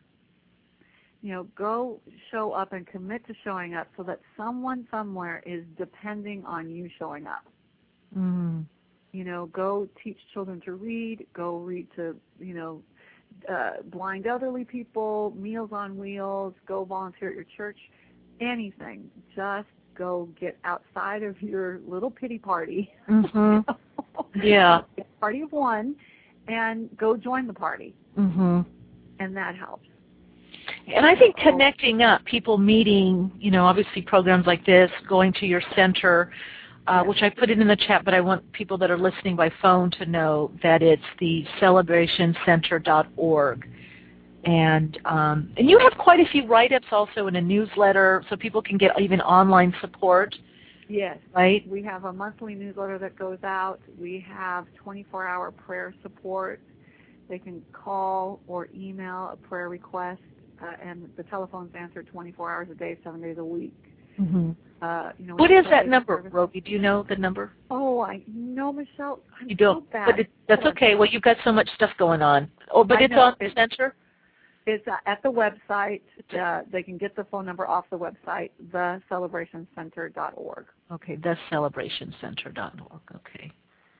You know, go show up and commit to showing up so that someone somewhere is depending on you showing up. Mm. You know, go teach children to read. Go read to, you know, uh, blind elderly people, Meals on Wheels. Go volunteer at your church. Anything. Just go get outside of your little pity party. Mm-hmm. Yeah. Party of one, and go join the party. Mm-hmm. And that helps. And I think connecting up, people meeting, you know, obviously programs like this, going to your center, uh, which I put it in the chat, but I want people that are listening by phone to know that it's the celebration center dot org. And um, and you have quite a few write-ups also in a newsletter, so people can get even online support. Yes. Right? We have a monthly newsletter that goes out. We have twenty-four hour prayer support. They can call or email a prayer request, uh, and the telephone's answered twenty-four hours a day, seven days a week. Mm-hmm. Uh, you know, what is that number, Roby? Do you know the number? Oh, I know, Michelle. I'm you don't, so bad. but it, that's okay. Well, you've got so much stuff going on. Oh, but I it's know. on the it's, center? It's uh, at the website. Uh, they can get the phone number off the website, the celebration center dot org. Okay, the celebration center dot org. Okay.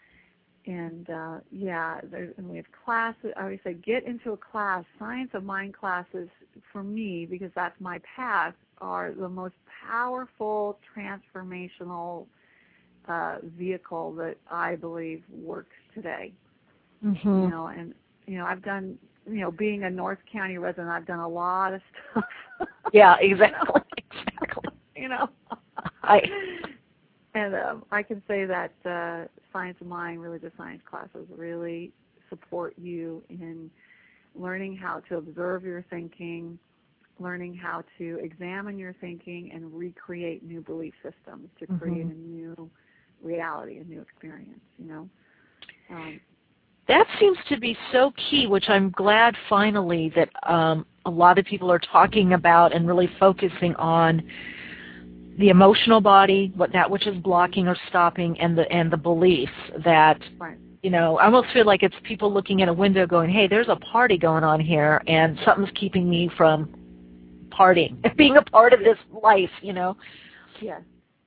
And, uh, yeah, there, and we have classes. I always say get into a class. Science of Mind classes, for me, because that's my path, are the most powerful, transformational uh, vehicle that I believe works today. Mm-hmm. You know, and you know, I've done, you know, being a North County resident, I've done a lot of stuff. Yeah, exactly. Exactly. You know, I and um, I can say that uh, Science of Mind, religious science classes really support you in learning how to observe your thinking, learning how to examine your thinking and recreate new belief systems to create mm-hmm. a new reality, a new experience, you know. Um, that seems to be so key, which I'm glad finally that um, a lot of people are talking about and really focusing on the emotional body, what that which is blocking or stopping, and the and the beliefs that, right. you know, I almost feel like it's people looking at a window going, hey, there's a party going on here, and something's keeping me from partying, being a part of this life, you know. Yes.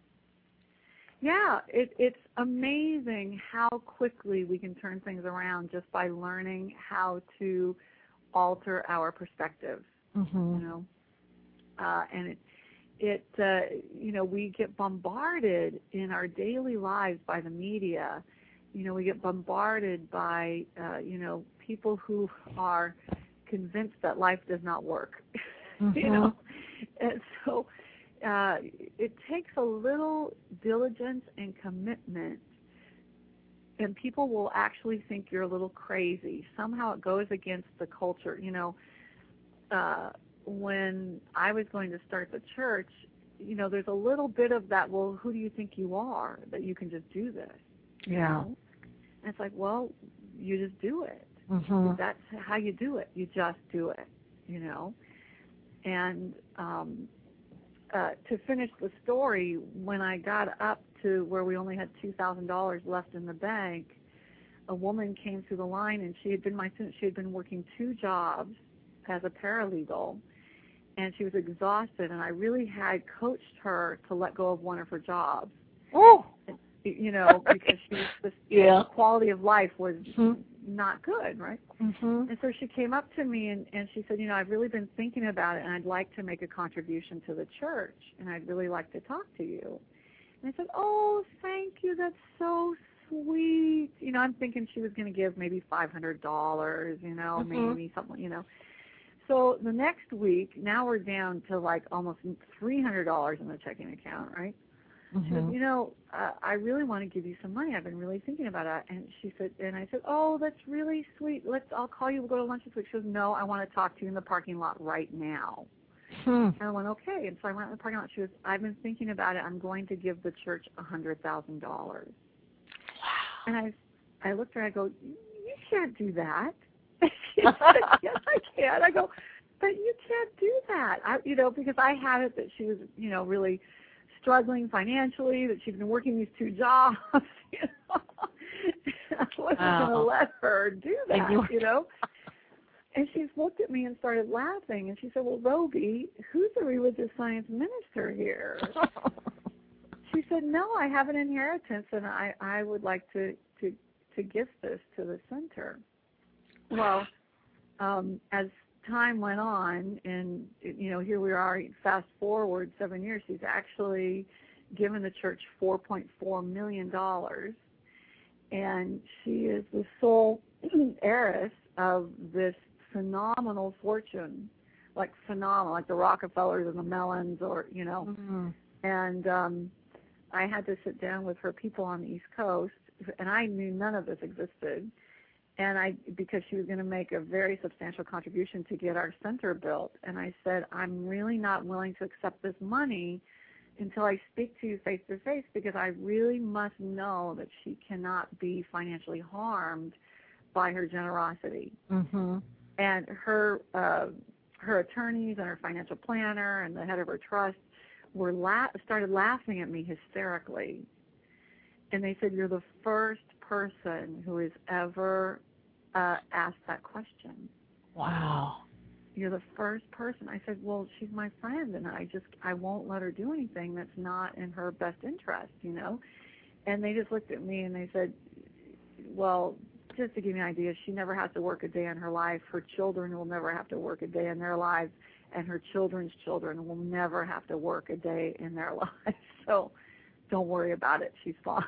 Yeah, it, it's amazing how quickly we can turn things around just by learning how to alter our perspective, Mm-hmm. you know. Uh, and it, it uh, you know, we get bombarded in our daily lives by the media. You know, we get bombarded by, uh, you know, people who are convinced that life does not work, Mm-hmm. you know. And so uh, it takes a little diligence and commitment, and people will actually think you're a little crazy. Somehow it goes against the culture. You know, uh, when I was going to start the church, you know, there's a little bit of that, well, who do you think you are that you can just do this? Yeah. You know? And it's like, well, you just do it. Mm-hmm. That's how you do it. You just do it, you know. And um, uh, to finish the story, when I got up to where we only had two thousand dollars left in the bank, a woman came through the line, and she had been my student. She had been working two jobs as a paralegal, and she was exhausted, and I really had coached her to let go of one of her jobs. Oh. You know, because she was just, yeah. the quality of life was mm-hmm. not good, right? Mm-hmm. And so she came up to me and, and she said, you know, I've really been thinking about it, and I'd like to make a contribution to the church, and I'd really like to talk to you. And I said, oh, thank you, that's so sweet. You know, I'm thinking she was going to give maybe five hundred dollars, you know, mm-hmm. maybe something, you know. So the next week, now we're down to like almost three hundred dollars in the checking account, right? Mm-hmm. She goes, you know, uh, I really want to give you some money. I've been really thinking about it. And she said, and I said, oh, that's really sweet. Let's, I'll call you. We'll go to lunch this week. She goes, no, I want to talk to you in the parking lot right now. Hmm. And I went, okay. And so I went in the parking lot. She goes, I've been thinking about it. I'm going to give the church a hundred thousand dollars. Wow. And I, I looked at her. I go, you can't do that. She said, yes, I can. I go, but you can't do that. I, you know, because I had it that she was, you know, really struggling financially, that she'd been working these two jobs. You know? I wasn't wow. going to let her do that, you, you know. And she looked at me and started laughing, and she said, well, Roby, who's the religious science minister here? She said, no, I have an inheritance, and I, I would like to, to, to gift this to the center. Well, um, as time went on, and, you know, here we are, fast forward seven years, she's actually given the church four point four million dollars, and she is the sole heiress of this phenomenal fortune, like phenomenal, like the Rockefellers and the Mellons, or, you know, mm-hmm. and um, I had to sit down with her people on the East Coast, and I knew none of this existed. And I, because she was going to make a very substantial contribution to get our center built. And I said, I'm really not willing to accept this money until I speak to you face to face, because I really must know that she cannot be financially harmed by her generosity. Mm-hmm. And her, uh, her attorneys and her financial planner and the head of her trust were la- started laughing at me hysterically. And they said, you're the first person who has ever uh, asked that question. Wow. You're the first person. I said, well, she's my friend, and I just, I won't let her do anything that's not in her best interest, you know? And they just looked at me and they said, well, just to give you an idea, she never has to work a day in her life. Her children will never have to work a day in their lives, and her children's children will never have to work a day in their lives. So don't worry about it. She's fine.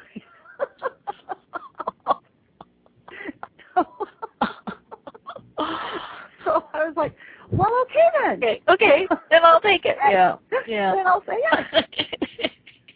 So I was like, well, okay then. Okay, okay, then I'll take it. Yeah, yeah. Then I'll say yes.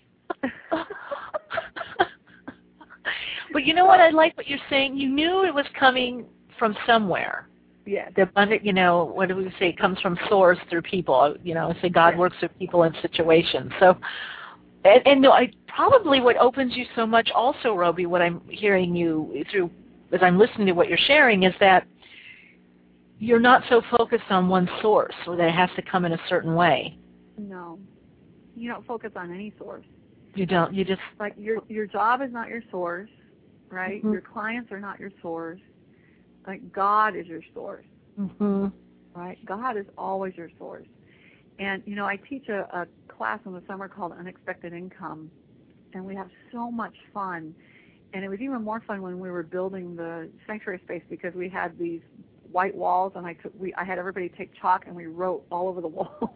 But you know what? I like what you're saying. You knew it was coming from somewhere. Yes. The abundant, you know, what do we say? It comes from source through people. You know, I say God yes. works through people and situations. So, and, and no, I probably what opens you so much also, Roby, what I'm hearing you through as I'm listening to what you're sharing is that you're not so focused on one source or that it has to come in a certain way. No. You don't focus on any source. You don't. You just... Like your your job is not your source, right? Mm-hmm. Your clients are not your source. Like God is your source, mm-hmm. right? God is always your source. And, you know, I teach a, a class in the summer called Unexpected Income, and we have so much fun. And it was even more fun when we were building the sanctuary space because we had these white walls, and I took we I had everybody take chalk and we wrote all over the walls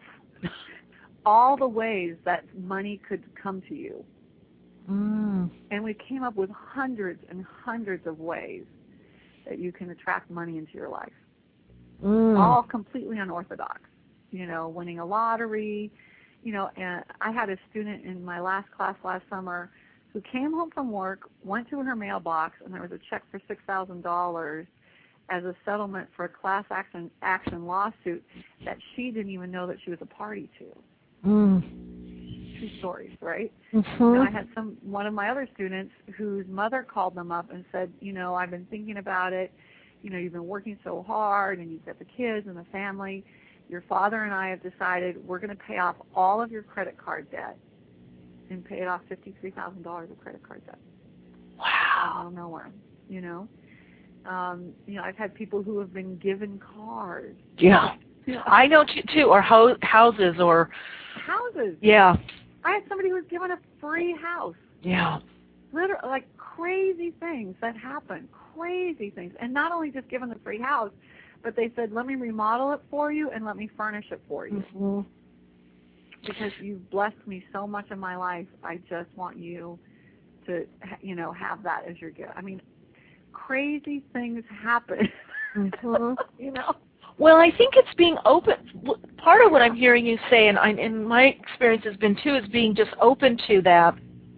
all the ways that money could come to you. Mm. And we came up with hundreds and hundreds of ways that you can attract money into your life. Mm. All completely unorthodox. You know, winning a lottery. You know, and I had a student in my last class last summer who came home from work, went to her mailbox, and there was a check for six thousand dollars as a settlement for a class action action lawsuit that she didn't even know that she was a party to. Mm. True stories, right? Mm-hmm. And I had some one of my other students whose mother called them up and said, you know, I've been thinking about it. You know, you've been working so hard, and you've got the kids and the family. Your father and I have decided we're going to pay off all of your credit card debt and paid off fifty-three thousand dollars of credit card debt. Wow. Out of nowhere, you know. Um, you know, I've had people who have been given cars. Yeah. You know, I know too, too or ho- houses or... houses. Yeah. I had somebody who was given a free house. Yeah. Literally, like crazy things that happen, crazy things. And not only just given the free house, but they said, let me remodel it for you and let me furnish it for you. Mm-hmm. Because you've blessed me so much in my life, I just want you to, you know, have that as your gift. I mean, crazy things happen, mm-hmm. you know. Well, I think it's being open. Part of what I'm hearing you say, and, I, and my experience has been too, is being just open to that,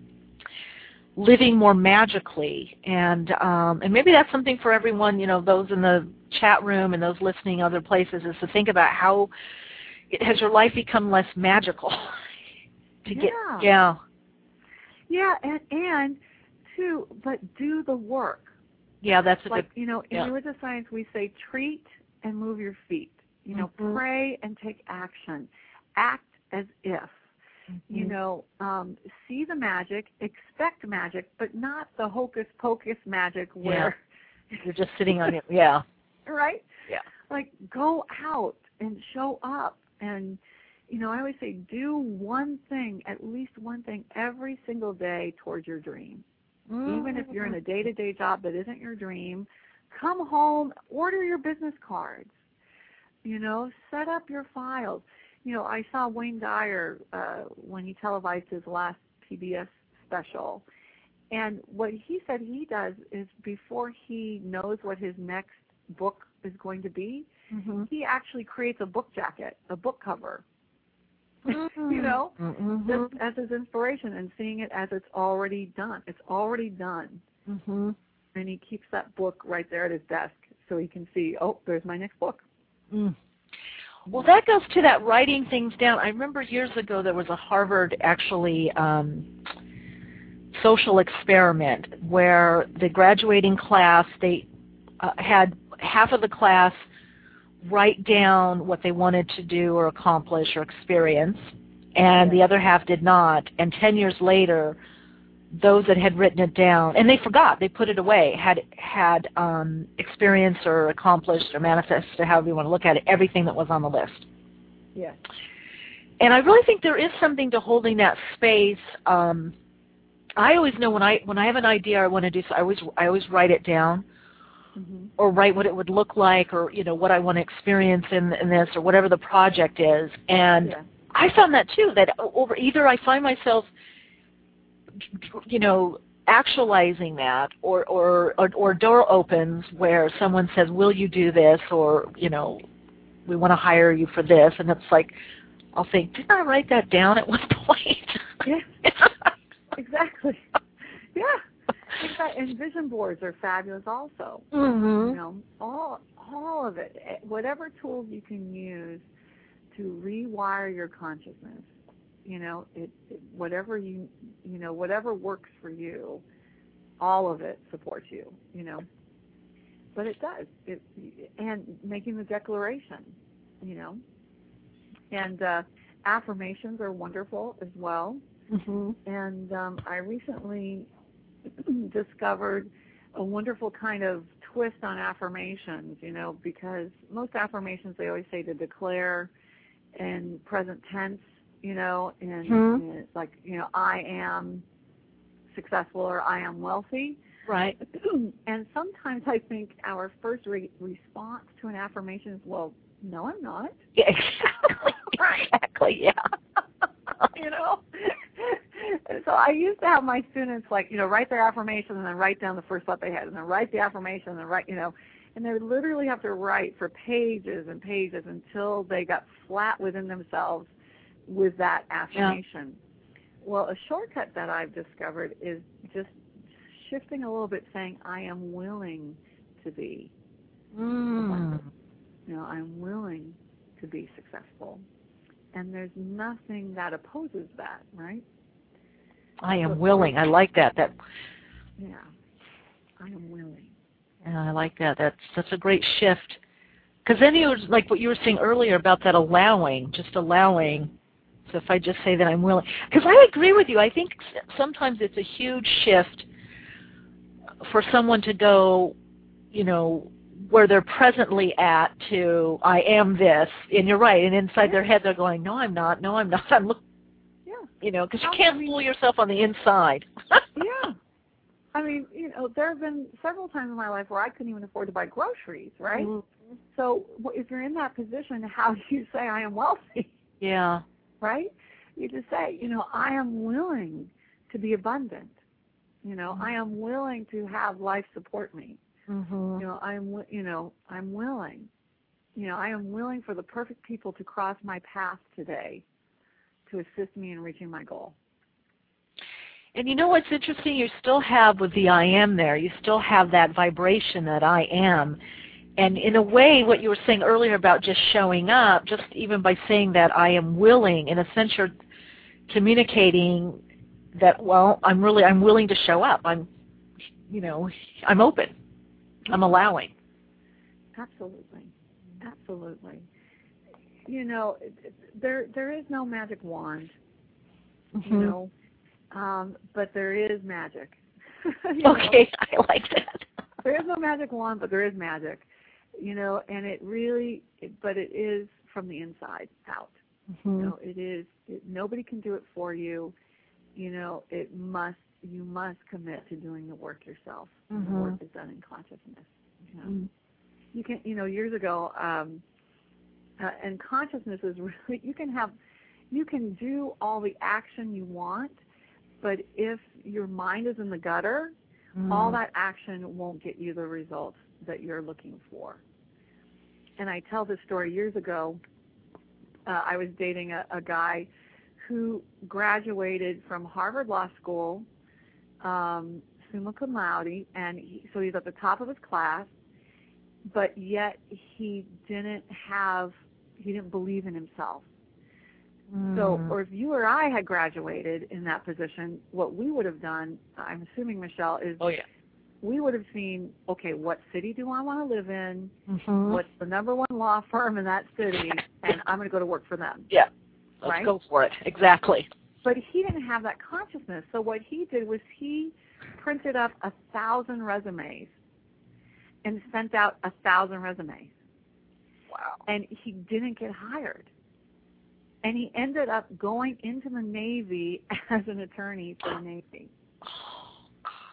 living more magically. And um, and maybe that's something for everyone, you know, those in the chat room and those listening other places, is to think about how it, has your life become less magical? to yeah. get Yeah. Yeah, and, and, too, but do the work. Yeah, that's a like, good... you know, in yeah. religious science we say treat and move your feet. You know, mm-hmm. pray and take action. Act as if. Mm-hmm. You know, um, see the magic, expect magic, but not the hocus pocus magic where yeah. you're just sitting on it. Yeah. Right? Yeah. Like, go out and show up. And, you know, I always say do one thing, at least one thing every single day towards your dream. Mm-hmm. Even if you're in a day-to-day job that isn't your dream, come home, order your business cards. You know, set up your files. You know, I saw Wayne Dyer uh, when he televised his last P B S special. And what he said he does is before he knows what his next book is going to be, mm-hmm. he actually creates a book jacket, a book cover. Mm-hmm. You know, mm-hmm. just as his inspiration and seeing it as it's already done. It's already done. Mm-hmm. And he keeps that book right there at his desk so he can see, oh, there's my next book. Mm. Well, that goes to that writing things down. I remember years ago there was a Harvard, actually, um, social experiment where the graduating class, they uh, had half of the class write down what they wanted to do or accomplish or experience, and the other half did not. And ten years later, those that had written it down, and they forgot, they put it away, had had um, experienced or accomplished or manifested, however you want to look at it, everything that was on the list. Yeah. And I really think there is something to holding that space. Um, I always know when I when I have an idea I want to do, so I always I always write it down, mm-hmm. or write what it would look like, or you know what I want to experience in, in this, or whatever the project is. And yeah. I found that too. That over either I find myself you know, actualizing that, or, or, or, or door opens where someone says, will you do this, or, you know, we want to hire you for this, and it's like, I'll think, didn't I write that down at one point? Yeah, exactly. Yeah. Exactly. And vision boards are fabulous also. Mm-hmm. You know, all all of it, whatever tools you can use to rewire your consciousness. You know, it, it whatever you you know whatever works for you, all of it supports you. You know, but it does. It and making the declaration. You know, and uh, affirmations are wonderful as well. Mm-hmm. And um, I recently discovered a wonderful kind of twist on affirmations, you know, because most affirmations, they always say to declare in present tense, you know, and, Mm-hmm. and like, you know, I am successful or I am wealthy. Right. And sometimes I think our first re- response to an affirmation is, well, no, I'm not. Yeah, exactly. Exactly, yeah. You know? And so I used to have my students, like, you know, write their affirmation and then write down the first thought they had, and then write the affirmation and then write, you know, and they would literally have to write for pages and pages until they got flat within themselves with that affirmation. Yeah. Well, a shortcut that I've discovered is just shifting a little bit, saying, I am willing to be. Mm. You know, I'm willing to be successful. And there's nothing that opposes that, right? I am willing. I like that. That. Yeah, I am willing. Yeah, I like that. That's such a great shift. Because then you, like what you were saying earlier about that allowing, just allowing. So if I just say that I'm willing, because I agree with you. I think sometimes it's a huge shift for someone to go, you know, where they're presently at to I am this, and you're right. And inside yeah. their head, they're going, no, I'm not. No, I'm not. I'm looking. Yeah. You know, because you can't I mean, fool yourself on the inside. Yeah. I mean, you know, there have been several times in my life where I couldn't even afford to buy groceries, right? Mm-hmm. So if you're in that position, how do you say I am wealthy? Yeah. Right? You just say, you know, I am willing to be abundant. You know, mm-hmm. I am willing to have life support me. Mm-hmm. You know, I'm, you know, I'm willing. You know, I am willing for the perfect people to cross my path today to assist me in reaching my goal. And you know what's interesting? You still have with the I am there, you still have that vibration that I am. And in a way, what you were saying earlier about just showing up, just even by saying that I am willing, in a sense you're communicating that, well, I'm really, I'm willing to show up. I'm, you know, I'm open. I'm allowing. Absolutely. Absolutely. You know, there there is no magic wand, mm-hmm. you know, um, but there is magic. Okay, know? I like that. There is no magic wand, but there is magic, you know, and it really, but it is from the inside out. Mm-hmm. You know, it is, it, nobody can do it for you. You know, it must, you must commit to doing the work yourself. Mm-hmm. The work is done in consciousness. You know, mm-hmm. you can, you know, years ago, um, uh, and consciousness is really, you can have, you can do all the action you want, but if your mind is in the gutter, mm-hmm. all that action won't get you the results that you're looking for. And I tell this story years ago. Uh, I was dating a, a guy who graduated from Harvard Law School, um, summa cum laude, and he, so he's at the top of his class, but yet he didn't have, he didn't believe in himself. Mm. So, or if you or I had graduated in that position, what we would have done, I'm assuming, Michelle, is oh, yeah. we would have seen, okay, what city do I want to live in? Mm-hmm. What's the number one law firm in that city? And I'm going to go to work for them. Yeah. Let's right? go for it. Exactly. But he didn't have that consciousness. So what he did was he printed up a thousand resumes and sent out a thousand resumes. Wow. And he didn't get hired. And he ended up going into the Navy as an attorney for the Navy. Oh,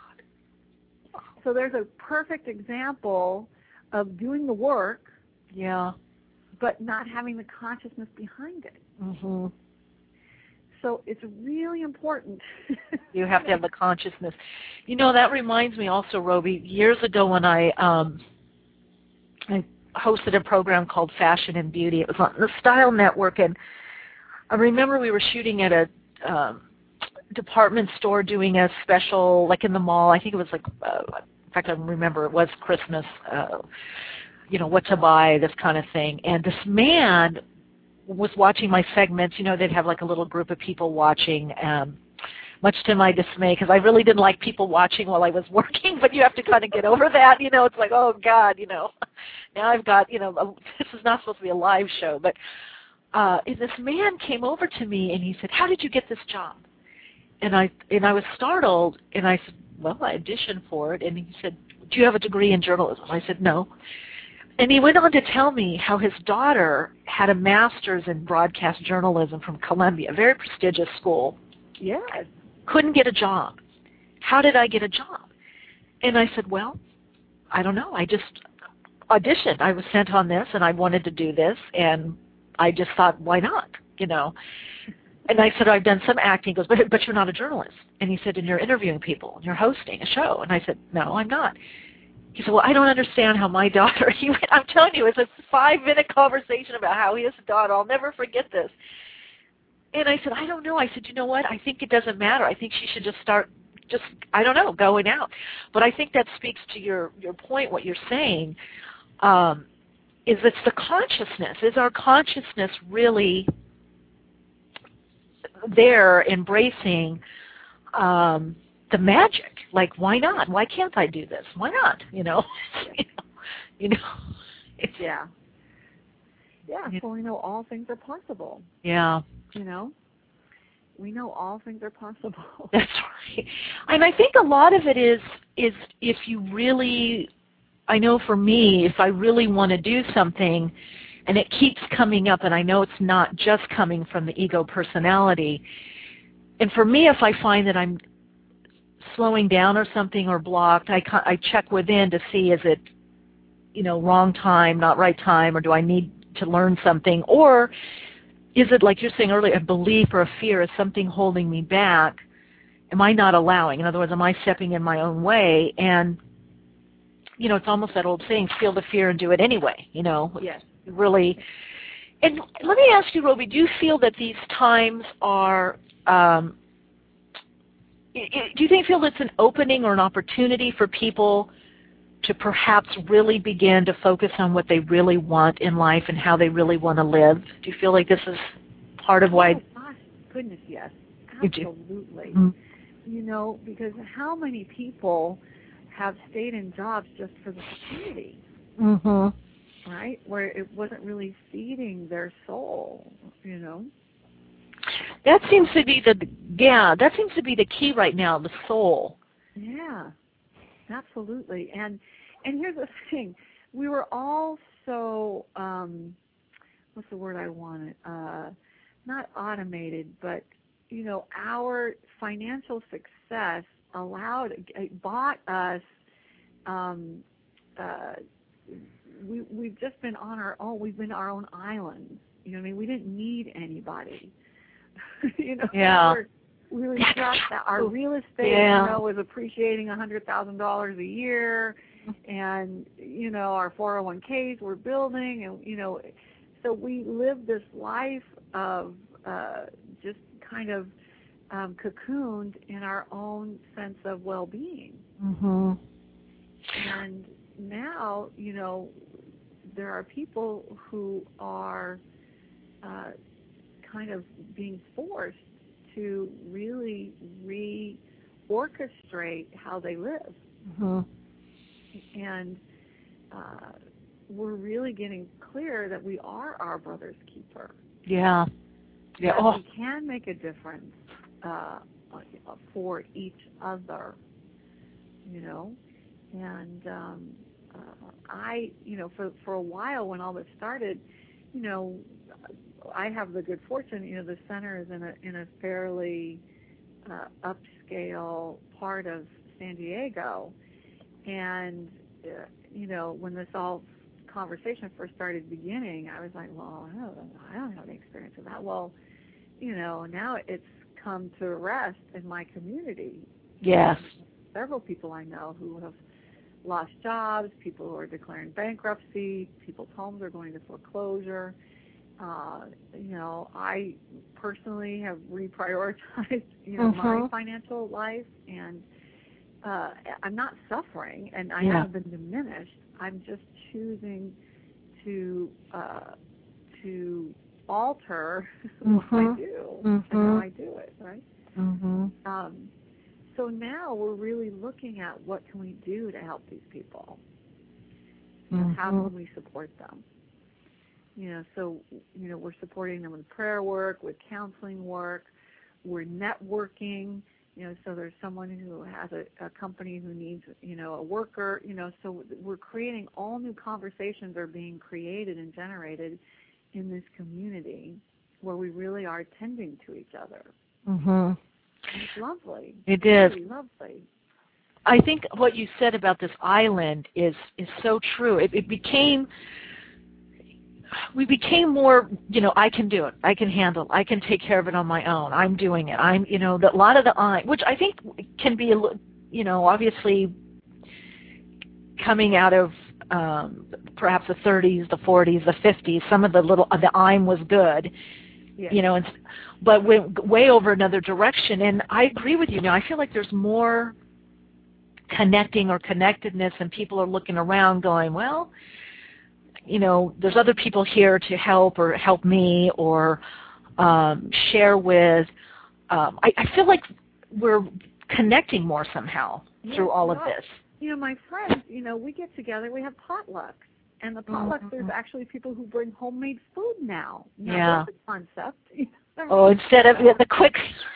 God. So there's a perfect example of doing the work, yeah, but not having the consciousness behind it. Mm-hmm. so it's really important. You have to have the consciousness. You know, that reminds me also, Roby, years ago when I um, I hosted a program called Fashion and Beauty. It was on the Style Network, and I remember we were shooting at a um, department store doing a special, like in the mall. I think it was like, uh, in fact, I remember it was Christmas, uh, you know, what to buy, this kind of thing. And this man was watching my segments. You know, they'd have like a little group of people watching, um, much to my dismay, because I really didn't like people watching while I was working, but you have to kind of get over that. You know, it's like, oh, God, you know, now I've got, you know, a, this is not supposed to be a live show. But uh, this man came over to me, and he said, how did you get this job? And I and I was startled, and I said, well, I auditioned for it. And he said, do you have a degree in journalism? I said, no. And he went on to tell me how his daughter had a master's in broadcast journalism from Columbia, a very prestigious school. Yes. Couldn't get a job. How did I get a job? And I said, well, I don't know. I just auditioned. I was sent on this, and I wanted to do this, and I just thought, why not, you know? And I said, I've done some acting. He goes, but, but you're not a journalist. And he said, and you're interviewing people, and you're hosting a show. And I said, no, I'm not. He said, well, I don't understand how my daughter, he went, I'm telling you, it's a five-minute conversation about how his daughter, I'll never forget this. And I said, I don't know. I said, you know what? I think it doesn't matter. I think she should just start, just, I don't know, going out. But I think that speaks to your, your point, what you're saying, um, is it's the consciousness. Is our consciousness really there embracing um, the magic? Like, why not? Why can't I do this? Why not? You know, you know, you know. It's, yeah. Yeah, so we know all things are possible. Yeah. You know, we know all things are possible. That's right. And I think a lot of it is is if you really, I know for me, if I really want to do something, and it keeps coming up, and I know it's not just coming from the ego personality. And for me, if I find that I'm slowing down or something or blocked, I I check within to see, is it, you know, wrong time, not right time, or do I need to learn something, or is it, like you're saying earlier, a belief or a fear? Is something holding me back? Am I not allowing? In other words, am I stepping in my own way? And, you know, it's almost that old saying, feel the fear and do it anyway, you know. Yes. Really. And let me ask you, Roby, do you feel that these times are, um, do you think feel it's an opening or an opportunity for people to perhaps really begin to focus on what they really want in life and how they really want to live? Do you feel like this is part of why? Oh, my goodness, yes. You do? Absolutely. Mm-hmm. You know, because how many people have stayed in jobs just for the security? Mm-hmm. Right? Where it wasn't really feeding their soul, you know? That seems to be the, yeah, that seems to be the key right now, the soul. Yeah. Absolutely. And and here's the thing. We were all so, um, what's the word I wanted? Uh, not automated, but, you know, our financial success allowed, bought us, um, uh, we, we've just been on our own. We've been our own island. You know what I mean? We didn't need anybody. you know, Yeah. We're, we were just, our real estate, yeah. you know, was appreciating one hundred thousand dollars a year, and, you know, our four oh one k's were building, and, you know, so we lived this life of uh, just kind of um, cocooned in our own sense of well-being. Mm-hmm. And now, you know, there are people who are uh, kind of being forced to really re-orchestrate how they live. Mm-hmm. And uh, we're really getting clear that we are our brother's keeper. Yeah. Yeah. That Oh. we can make a difference uh, for each other, you know. And um, uh, I, you know, for, for a while when all this started, you know, I have the good fortune, you know, the center is in a in a fairly uh, upscale part of San Diego, and uh, you know, when this all conversation first started beginning, I was like, well, I don't, I don't have any experience with that. Well, you know, now it's come to rest in my community. Yes. Several people I know who have lost jobs, people who are declaring bankruptcy, people's homes are going to foreclosure. Uh, you know, I personally have reprioritized, you know, mm-hmm. my financial life, and uh, I'm not suffering, and I yeah. haven't been diminished. I'm just choosing to uh, to alter mm-hmm. what I do mm-hmm. and how I do it, right? Mm-hmm. Um, so now we're really looking at what can we do to help these people. You know, mm-hmm. how can we support them? You know, so, you know, we're supporting them with prayer work, with counseling work. We're networking, you know, so there's someone who has a, a company who needs, you know, a worker, you know, so we're creating all new conversations are being created and generated in this community where we really are tending to each other. Mm-hmm. It's lovely. It it's is. really lovely. I think what you said about this island is, is so true. It, it became... we became more, you know, I can do it. I can handle it. I can take care of it on my own. I'm doing it. I'm, you know, that a lot of the I, which I think can be, you know, obviously coming out of um, perhaps the thirties, the forties, the fifties, some of the little, the I'm was good, yeah. you know, and, but went way over another direction. And I agree with you now. I feel like there's more connecting or connectedness, and people are looking around going, well, you know, there's other people here to help or help me or um, share with. Um, I, I feel like we're connecting more somehow yes, through all well, of this. You know, my friends, you know, we get together, we have potlucks. And the potlucks, mm-hmm. there's actually people who bring homemade food now. now yeah. That's a concept. Oh, instead of the quick.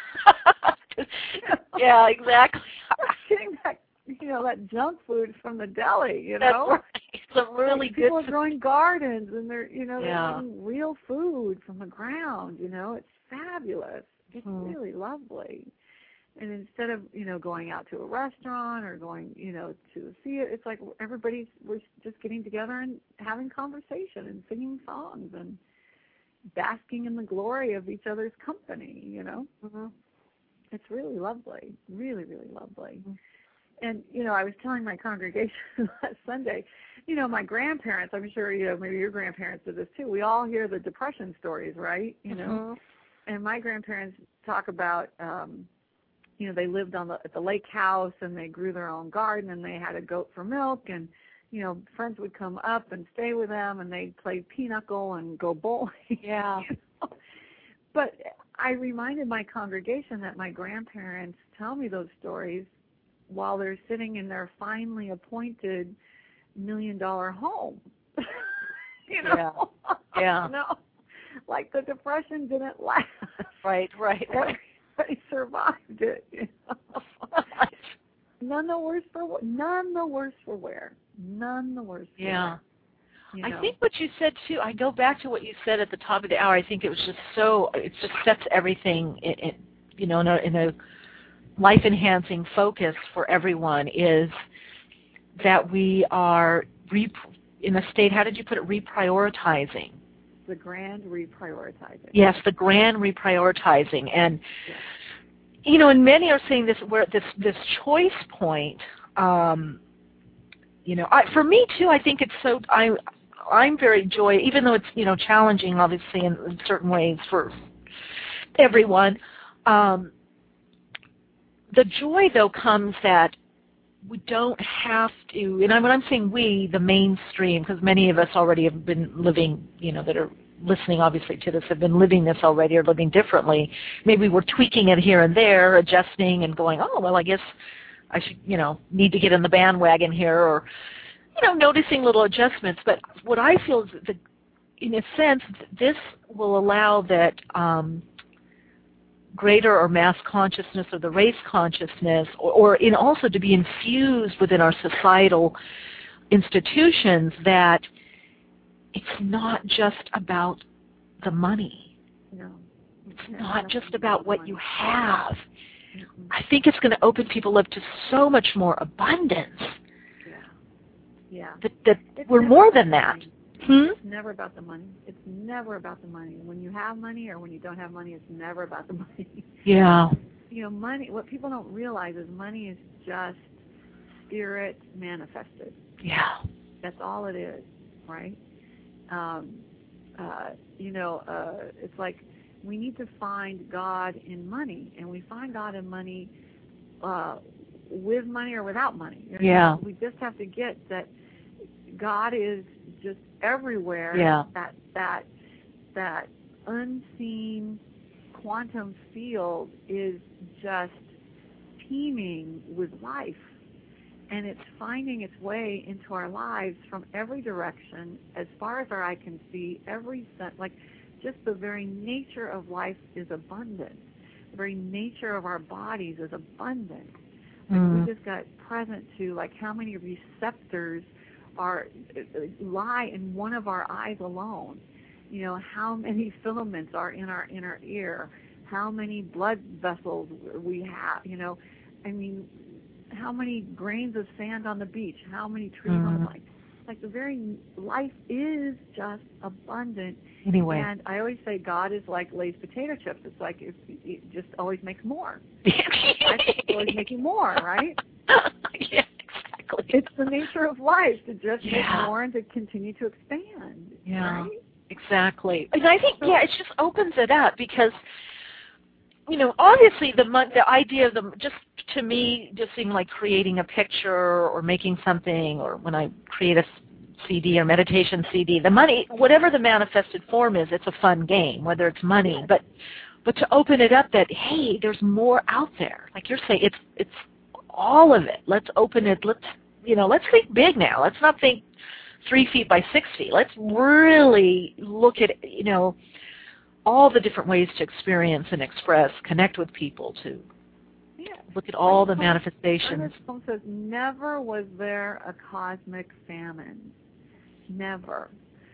yeah, exactly. Getting that, you know, that junk food from the deli, you That's know. Right. Some really like, good people are growing gardens, and they're, you know, yeah. they're eating real food from the ground. You know, it's fabulous. It's mm. really lovely. And instead of, you know, going out to a restaurant or going, you know, to see it, it's like everybody's we're just getting together and having conversation and singing songs and basking in the glory of each other's company. You know, mm-hmm. It's really lovely, really, really lovely. Mm-hmm. And, you know, I was telling my congregation last Sunday, you know, my grandparents, I'm sure, you know, maybe your grandparents did this too. We all hear the depression stories, right? You know, mm-hmm. And my grandparents talk about, um, you know, they lived on the, at the lake house and they grew their own garden and they had a goat for milk and, you know, friends would come up and stay with them and they'd play pinochle and go bowling. Yeah. You know? But I reminded my congregation that my grandparents tell me those stories while they're sitting in their finely appointed million dollar home. you know? Yeah. Yeah. No. Like the Depression didn't last. Right, right, right. Everybody survived it. You know? None the worse for none the worse for wear. None the worse for yeah. wear. You I know? think what you said too, I go back to what you said at the top of the hour. I think it was just so, it just sets everything in, in you know, in a, in a life-enhancing focus for everyone is that we are re, in a state, how did you put it, reprioritizing. The grand reprioritizing. Yes, the grand reprioritizing. And, yeah. you know, and many are saying this, where this, this choice point, um, you know, I, for me too, I think it's so, I, I'm very joy, even though it's, you know, challenging obviously in, in certain ways for everyone. Um, the joy though comes that we don't have to, and when I'm saying we, the mainstream, because many of us already have been living, you know, that are listening obviously to this, have been living this already or living differently. Maybe we're tweaking it here and there, adjusting and going, oh, well, I guess I should, you know, need to get in the bandwagon here, or, you know, noticing little adjustments. But what I feel is that, in a sense, this will allow that um, greater or mass consciousness or the race consciousness, or, or in also to be infused within our societal institutions, that it's not just about the money. No. It's not just about what you have. Mm-hmm. I think it's going to open people up to so much more abundance. Yeah. Yeah. That, that we're more than that. Hmm? It's never about the money. It's never about the money. When you have money or when you don't have money, it's never about the money. Yeah. You know, money, what people don't realize is money is just spirit manifested. Yeah. That's all it is, right? Um, uh, you know, uh, it's like we need to find God in money, and we find God in money uh, with money or without money. You know, Yeah. we just have to get that God is just everywhere. Yeah. That that that unseen quantum field is just teeming with life, and it's finding its way into our lives from every direction, as far as our eye can see. Every sense, like just the very nature of life is abundant. The very nature of our bodies is abundant. Like Mm. we just got present to like how many receptors are lie in one of our eyes alone. You know, how many filaments are in our inner ear, how many blood vessels we have, you know, I mean, how many grains of sand on the beach, how many trees mm. on the like, like the very life is just abundant. Anyway. And I always say God is like Lay's potato chips. It's like it, it just always makes more. It's always making more, right? Yeah, exactly. It's the nature of life to just yeah. make more and to continue to expand. Yeah, right? Exactly. And I think, yeah, it just opens it up because, you know, obviously the the idea of the, just to me, just seeing like creating a picture or making something, or when I create a C D or meditation C D, the money, whatever the manifested form is, it's a fun game, whether it's money. But but to open it up that, hey, there's more out there. Like you're saying, it's it's all of it. Let's open it. Let's, you know, let's think big now. Let's not think three feet by six feet. Let's really look at, you know, all the different ways to experience and express, connect with people, to yeah. look at all the manifestations. Ernest Holmes says, never was there a cosmic famine. Never.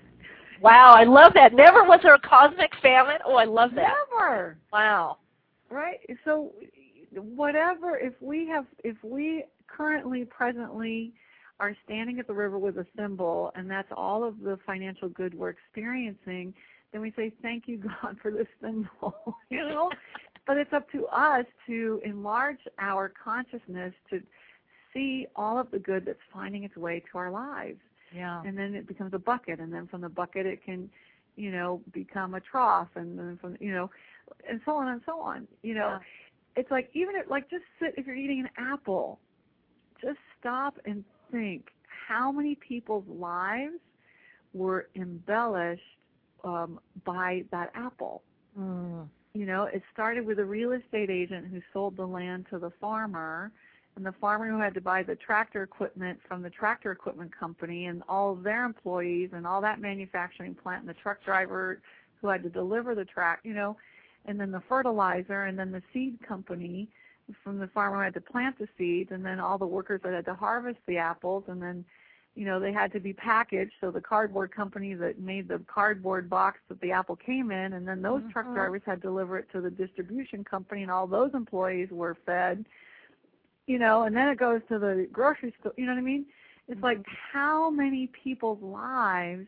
Wow, I love that. Never was there a cosmic famine? Oh, I love that. Never. Wow. Right? So whatever, if we have, if we currently, presently are standing at the river with a symbol, and that's all of the financial good we're experiencing, then we say, thank you, God, for this symbol, you know? But it's up to us to enlarge our consciousness to see all of the good that's finding its way to our lives. Yeah. And then it becomes a bucket, and then from the bucket it can, you know, become a trough, and then from, you know, and so on and so on. You know, yeah. It's like, even if, like, just sit, if you're eating an apple, just stop and think how many people's lives were embellished um, by that apple. Mm. You know, it started with a real estate agent who sold the land to the farmer, and the farmer who had to buy the tractor equipment from the tractor equipment company, and all of their employees, and all that manufacturing plant, and the truck driver who had to deliver the track, you know, and then the fertilizer, and then the seed company from the farmer who had to plant the seeds, and then all the workers that had to harvest the apples, and then, you know, they had to be packaged, so the cardboard company that made the cardboard box that the apple came in, and then those mm-hmm. truck drivers had to deliver it to the distribution company, and all those employees were fed, you know, and then it goes to the grocery store, you know what I mean? It's mm-hmm. like how many people's lives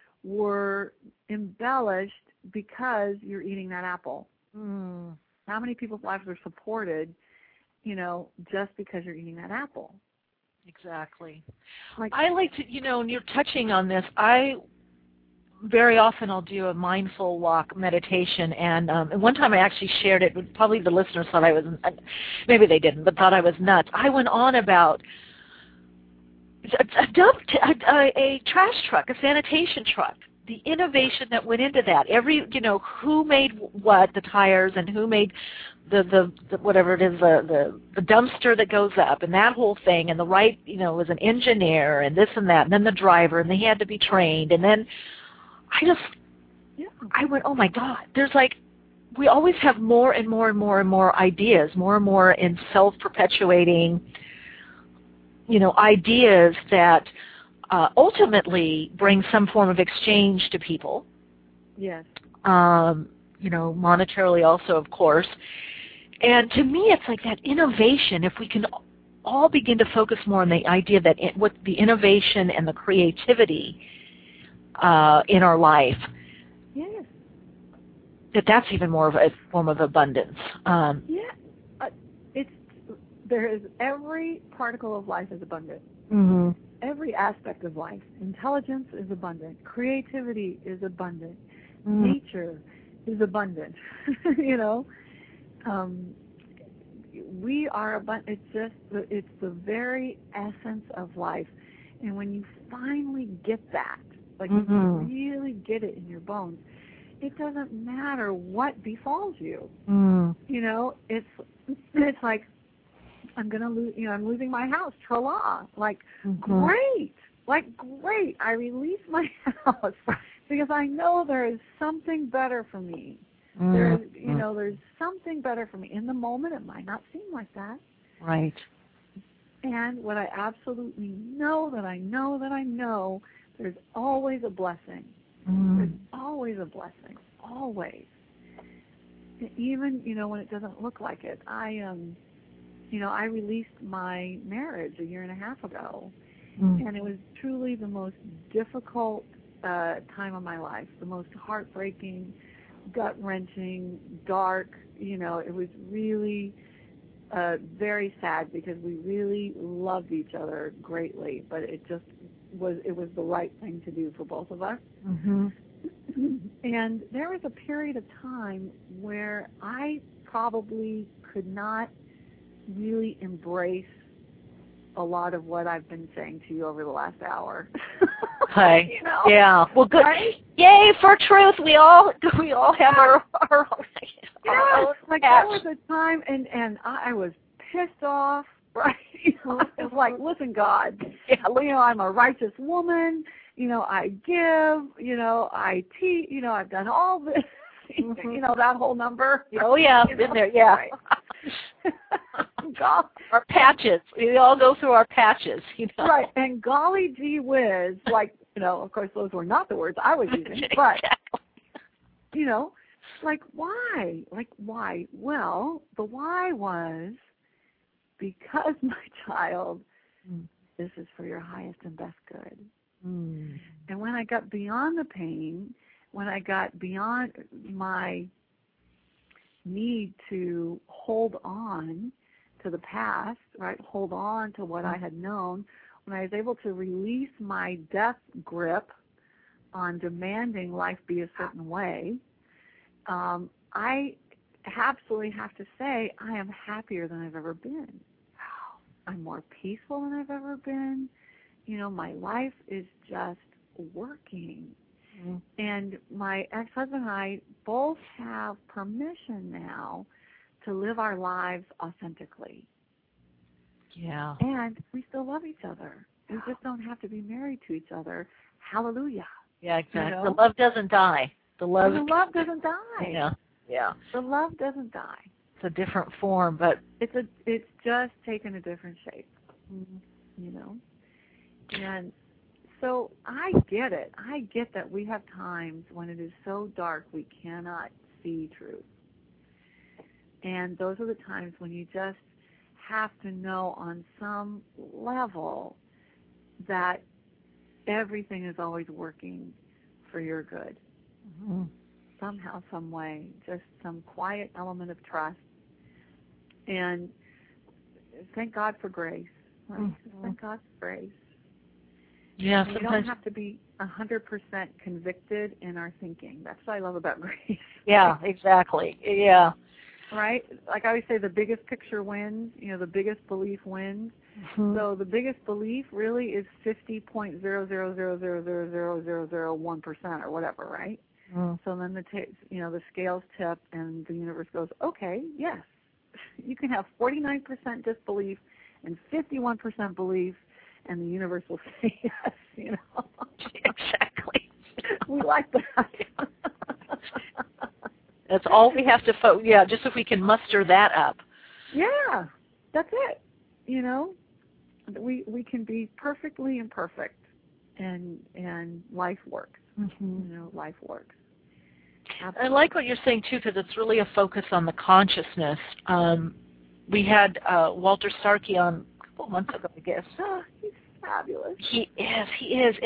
were embellished because you're eating that apple? Mm. How many people's lives were supported, you know, just because you're eating that apple? Exactly. Like, I like to, you know, and you're touching on this, I very often I'll do a mindful walk meditation, and, um, and one time I actually shared it, but probably the listeners thought I was, maybe they didn't, but thought I was nuts. I went on about a, a, dump t- a, a, a trash truck, a sanitation truck, the innovation that went into that. Every, you know, who made what, the tires, and who made the, the, the whatever it is, the, the, the dumpster that goes up, and that whole thing, and the right, you know, was an engineer, and this and that, and then the driver, and they had to be trained, and then I just, yeah. I went, oh my God, there's like, we always have more and more and more and more ideas, more and more in self-perpetuating, you know, ideas that uh, ultimately bring some form of exchange to people. Yes. Um, you know, monetarily also, of course. And to me, it's like that innovation, if we can all begin to focus more on the idea that it, what the innovation and the creativity uh, in our life. Yes. That that's even more of a form of abundance. Um, yeah. Uh, it's there is every particle of life is abundant. mm-hmm. Every aspect of life. Intelligence is abundant. Creativity is abundant. Mm-hmm. Nature is abundant. you know, um, we are abundant. It's just the, it's the very essence of life. And when you finally get that, like mm-hmm. you really get it in your bones, it doesn't matter what befalls you. Mm-hmm. You know, it's it's like I'm gonna lose. You know, I'm losing my house. Tra-la. Like mm-hmm. great. Like great. I release my house because I know there is something better for me. Mm-hmm. There's, you know, there's something better for me. In the moment, it might not seem like that. Right. And what I absolutely know that I know that I know, there's always a blessing. Mm. There's always a blessing. Always. Even, you know, when it doesn't look like it. I, um, you know, I released my marriage a year and a half ago. Mm. And it was truly the most difficult uh, time of my life, the most heartbreaking, gut-wrenching, dark, you know, it was really uh, very sad because we really loved each other greatly, but it just was, it was the right thing to do for both of us. Mm-hmm. And there was a period of time where I probably could not really embrace a lot of what I've been saying to you over the last hour. Okay. You know? Yeah. Well, good. Right? Yay for truth. We all we all have yeah. our our. Yeah. Our like there was a time, and and I was pissed off. Right. You know, I was like, listen, God. Yeah. You know, I'm a righteous woman. You know, I give. You know, I teach. You know, I've done all this. Mm-hmm. You know, that whole number. Oh yeah, you been know? there. Yeah. Right. God. Our patches. We all go through our patches, you know. Right, and golly gee whiz, like, you know, of course those were not the words I was using, but, you know, like why? Like why? Well, the why was because, my child, mm. this is for your highest and best good. Mm. And when I got beyond the pain, when I got beyond my need to hold on to the past, right, hold on to what I had known, when I was able to release my death grip on demanding life be a certain way, um, I absolutely have to say I am happier than I've ever been. I'm more peaceful than I've ever been. You know, my life is just working. Mm-hmm. And my ex-husband and I both have permission now to live our lives authentically. Yeah. And we still love each other. We just don't have to be married to each other. Hallelujah. Yeah, exactly. You know? The love doesn't die. The love, the love doesn't die. Yeah. Yeah. The love doesn't die. It's a different form, but it's a it's just taken a different shape. You know? And so I get it. I get that we have times when it is so dark we cannot see truth. And those are the times when you just have to know on some level that everything is always working for your good. Mm-hmm. Somehow, some way, just some quiet element of trust. And thank God for grace. Right? Mm-hmm. Thank God for grace. Yeah, and we don't have to be one hundred percent convicted in our thinking. That's what I love about grace. Yeah, exactly. Yeah. Right? Like I always say, the biggest picture wins. You know, the biggest belief wins. Mm-hmm. So the biggest belief really is fifty point zero zero zero zero zero zero zero zero one percent or whatever, right? Mm. So then the t- you know the scales tip and the universe goes, okay, yes, you can have forty-nine percent disbelief and fifty-one percent belief, and the universe will say yes. You know, exactly. We like that. That's all we have to focus. Yeah, just if we can muster that up. Yeah, that's it. You know, we we can be perfectly imperfect, and and life works. Mm-hmm. You know, life works. Absolutely. I like what you're saying too, because it's really a focus on the consciousness. Um, we had uh, Walter Starkey on a couple months ago, I guess. Oh, he's fabulous. He is. He is, and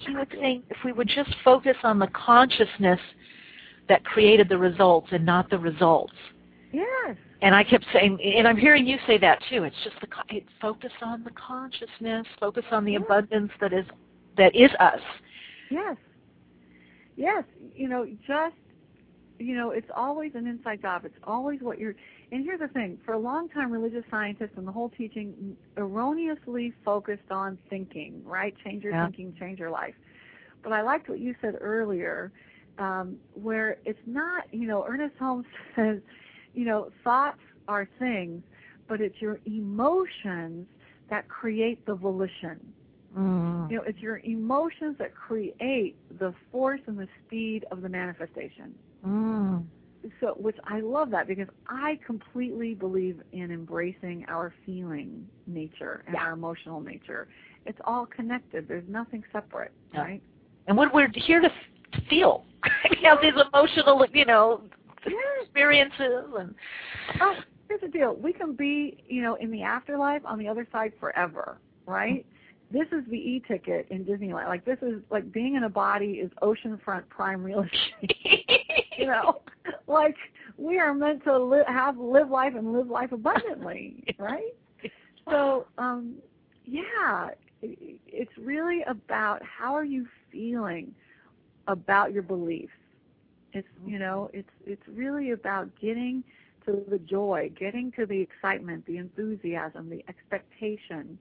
he was saying if we would just focus on the consciousness that created the results and not the results. Yes. And I kept saying, and I'm hearing you say that too. It's just the it, focus on the consciousness, focus on the yes. abundance that is that is us. Yes. Yes. You know, just you know, it's always an inside job. It's always what you're. And here's the thing: for a long time, religious scientists and the whole teaching erroneously focused on thinking. Right? Change your yeah. thinking, change your life. But I liked what you said earlier, um, where it's not. You know, Ernest Holmes says. You know, thoughts are things, but it's your emotions that create the volition. Mm. You know, it's your emotions that create the force and the speed of the manifestation. Mm. So, which I love that because I completely believe in embracing our feeling nature and yeah. our emotional nature. It's all connected. There's nothing separate, yeah. right? And what we're here to feel. We have these emotional, you know, experiences and oh, here's the deal. We can be, you know, in the afterlife on the other side forever, right? This is the e-ticket in Disneyland. Like this is like being in a body is oceanfront prime real estate. You know, like we are meant to live, have live life and live life abundantly, right? So, um, yeah, it, it's really about how are you feeling about your beliefs. It's, you know, it's it's really about getting to the joy, getting to the excitement, the enthusiasm, the expectation.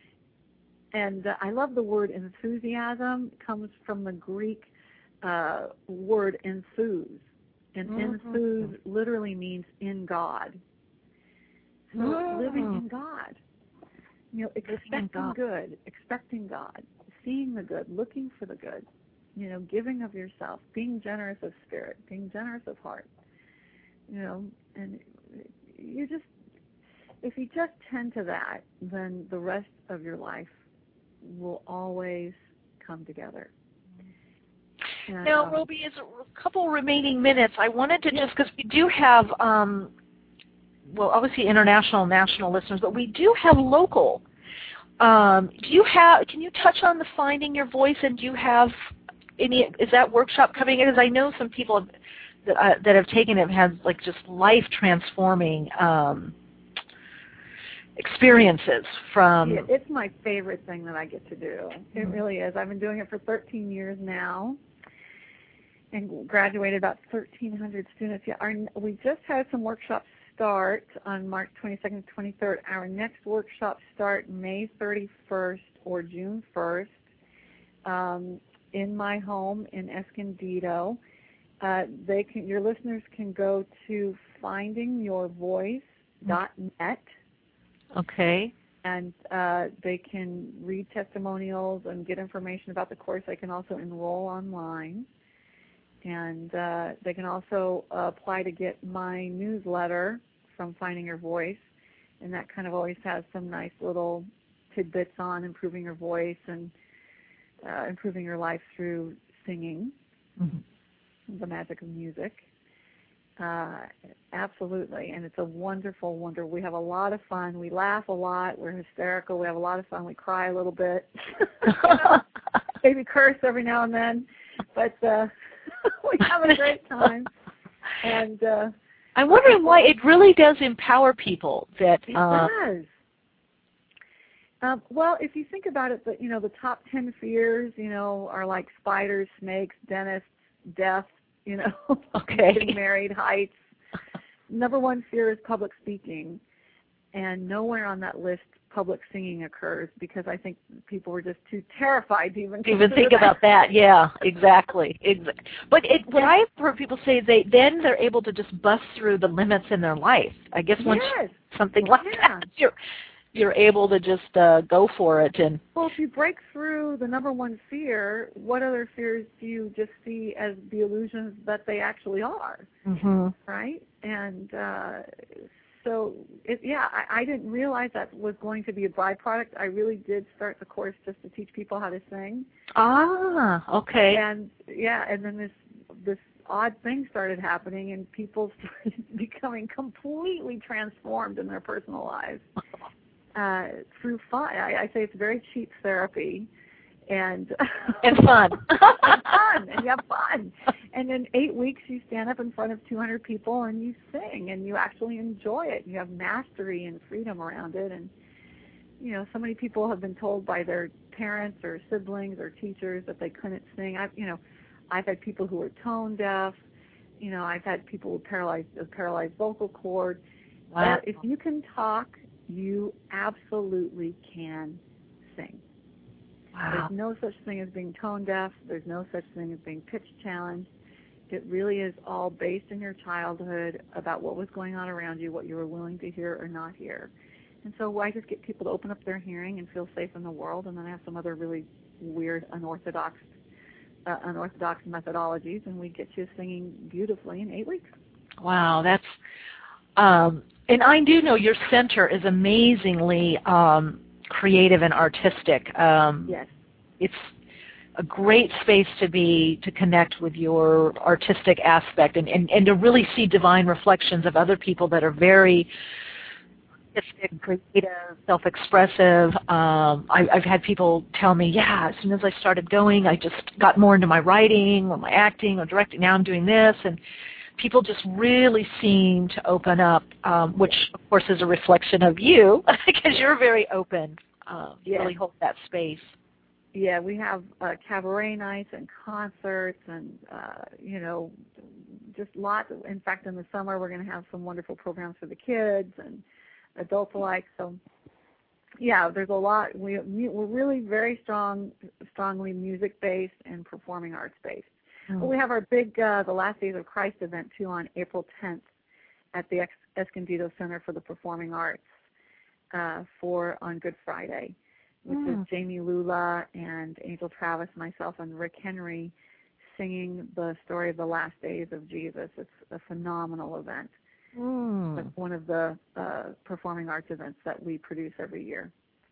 And uh, I love the word enthusiasm. It comes from the Greek uh, word enthuse. And mm-hmm. enthuse literally means in God. So mm-hmm. living in God. You know, expecting God. good, expecting God, seeing the good, looking for the good. You know, giving of yourself, being generous of spirit, being generous of heart. You know, and you just, if you just tend to that, then the rest of your life will always come together. And, now, um, Roby, is a couple remaining minutes. I wanted to yeah. just, because we do have, um, well, obviously international, national listeners, but we do have local. Um, do you have, can you touch on the Finding Your Voice, and do you have any, is that workshop coming in? Because I know some people that uh, that have taken it have had like just life transforming um, experiences from. Yeah, it's my favorite thing that I get to do. It really is. I've been doing it for thirteen years now, and graduated about thirteen hundred students. Yeah, our, we just had some workshops start on March twenty-second, twenty-third. Our next workshop start May thirty-first or June first. Um, in my home in Escondido. Uh, they can, your listeners can go to finding your voice dot net. Okay. And uh, they can read testimonials and get information about the course. They can also enroll online. And uh, they can also uh, apply to get my newsletter from Finding Your Voice. And that kind of always has some nice little tidbits on improving your voice and Uh, improving your life through singing, mm-hmm. the magic of music. Uh, absolutely, and it's a wonderful, wonder. We have a lot of fun. We laugh a lot. We're hysterical. We have a lot of fun. We cry a little bit. You know, maybe curse every now and then, but uh, we have a great time. And uh, I'm wondering why it really does empower people. That it uh, does. Um, well, if you think about it, the, you know, the top ten fears, you know, are like spiders, snakes, dentists, death, you know, okay. getting married, heights. Number one fear is public speaking, and nowhere on that list public singing occurs because I think people were just too terrified to even even think that. about that. Yeah, exactly. Exactly. But it, what I've heard people say, they then they're able to just bust through the limits in their life. I guess once yes. something like yeah. that, you're you're able to just uh, go for it. And well, if you break through the number one fear, what other fears do you just see as the illusions that they actually are, mm-hmm. right? And uh, so, it, yeah, I, I didn't realize that was going to be a byproduct. I really did start the course just to teach people how to sing. Ah, okay. And yeah, and then this this odd thing started happening, and people started becoming completely transformed in their personal lives. Uh, through fun. I, I say it's very cheap therapy, and and fun. and fun, and you have fun. And in eight weeks, you stand up in front of two hundred people and you sing, and you actually enjoy it. You have mastery and freedom around it. And you know, so many people have been told by their parents or siblings or teachers that they couldn't sing. I've, you know, I've had people who are tone deaf. You know, I've had people with paralyzed, uh, paralyzed vocal cord. Wow. If you can talk, you absolutely can sing. Wow. There's no such thing as being tone deaf. There's no such thing as being pitch challenged. It really is all based in your childhood about what was going on around you, what you were willing to hear or not hear. And so I just get people to open up their hearing and feel safe in the world, and then I have some other really weird, unorthodox, uh, unorthodox methodologies, and we get you singing beautifully in eight weeks. Wow, that's, um, and I do know your center is amazingly um, creative and artistic. Um, yes. It's a great space to be, to connect with your artistic aspect and, and, and to really see divine reflections of other people that are very artistic, creative, self-expressive. Um, I, I've had people tell me, yeah, as soon as I started going, I just got more into my writing or my acting or directing. Now I'm doing this. And people just really seem to open up, um, which, of course, is a reflection of you because you're very open. Uh, you yes. really hold that space. Yeah, we have uh, cabaret nights and concerts and, uh, you know, just lots. Of, in fact, in the summer, we're going to have some wonderful programs for the kids and adults alike. So, yeah, there's a lot. We, we're really very strong, strongly music-based and performing arts-based. Mm. But we have our big uh, The Last Days of Christ event, too, on April tenth at the Escondido Center for the Performing Arts uh, for on Good Friday, which mm. is Jamie Lula and Angel Travis, myself, and Rick Henry singing the story of the last days of Jesus. It's a phenomenal event. Mm. It's one of the uh, performing arts events that we produce every year.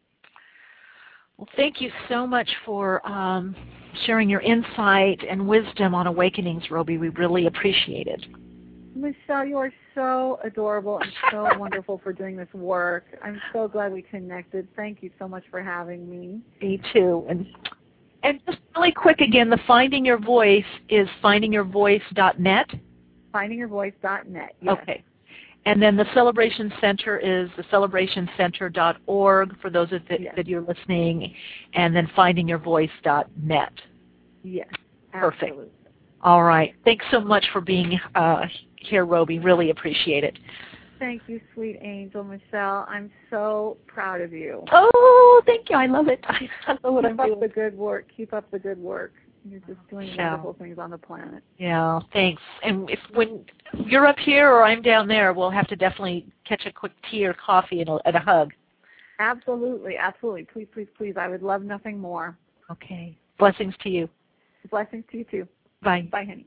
Well, thank you so much for um, sharing your insight and wisdom on Awakenings, Roby. We really appreciate it. Michelle, you are so adorable and so wonderful for doing this work. I'm so glad we connected. Thank you so much for having me. Me too. And and just really quick again, the Finding Your Voice is finding your voice dot net? finding your voice dot net, yes. Okay. And then the Celebration Center is the celebration center dot org for those of that, yes. that you're listening, and then finding your voice dot net. Yes, perfect. Absolutely. All right. Thanks so much for being uh, here, Roby. Really appreciate it. Thank you, sweet angel, Michelle. I'm so proud of you. Oh, thank you. I love it. I love what Keep I'm up doing. the good work. Keep up the good work. You're just doing yeah. wonderful things on the planet. Yeah, thanks. And if when you're up here or I'm down there, we'll have to definitely catch a quick tea or coffee and a, and a hug. Absolutely, absolutely. Please, please, please. I would love nothing more. Okay. Blessings to you. Blessings to you, too. Bye. Bye, honey.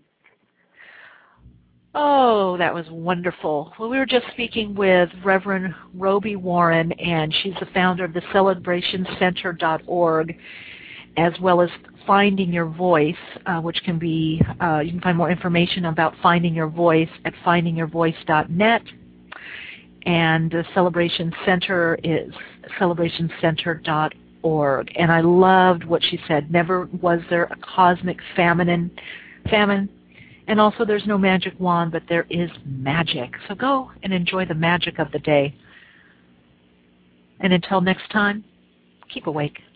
Oh, that was wonderful. Well, we were just speaking with Reverend Roby Warren, and she's the founder of the celebration center dot org, as well as Finding Your Voice, uh, which can be, uh, you can find more information about Finding Your Voice at finding your voice dot net. And the Celebration Center is celebration center dot org. And I loved what she said. Never was there a cosmic famine, and, famine, and also there's no magic wand, but there is magic. So go and enjoy the magic of the day. And until next time, keep awake.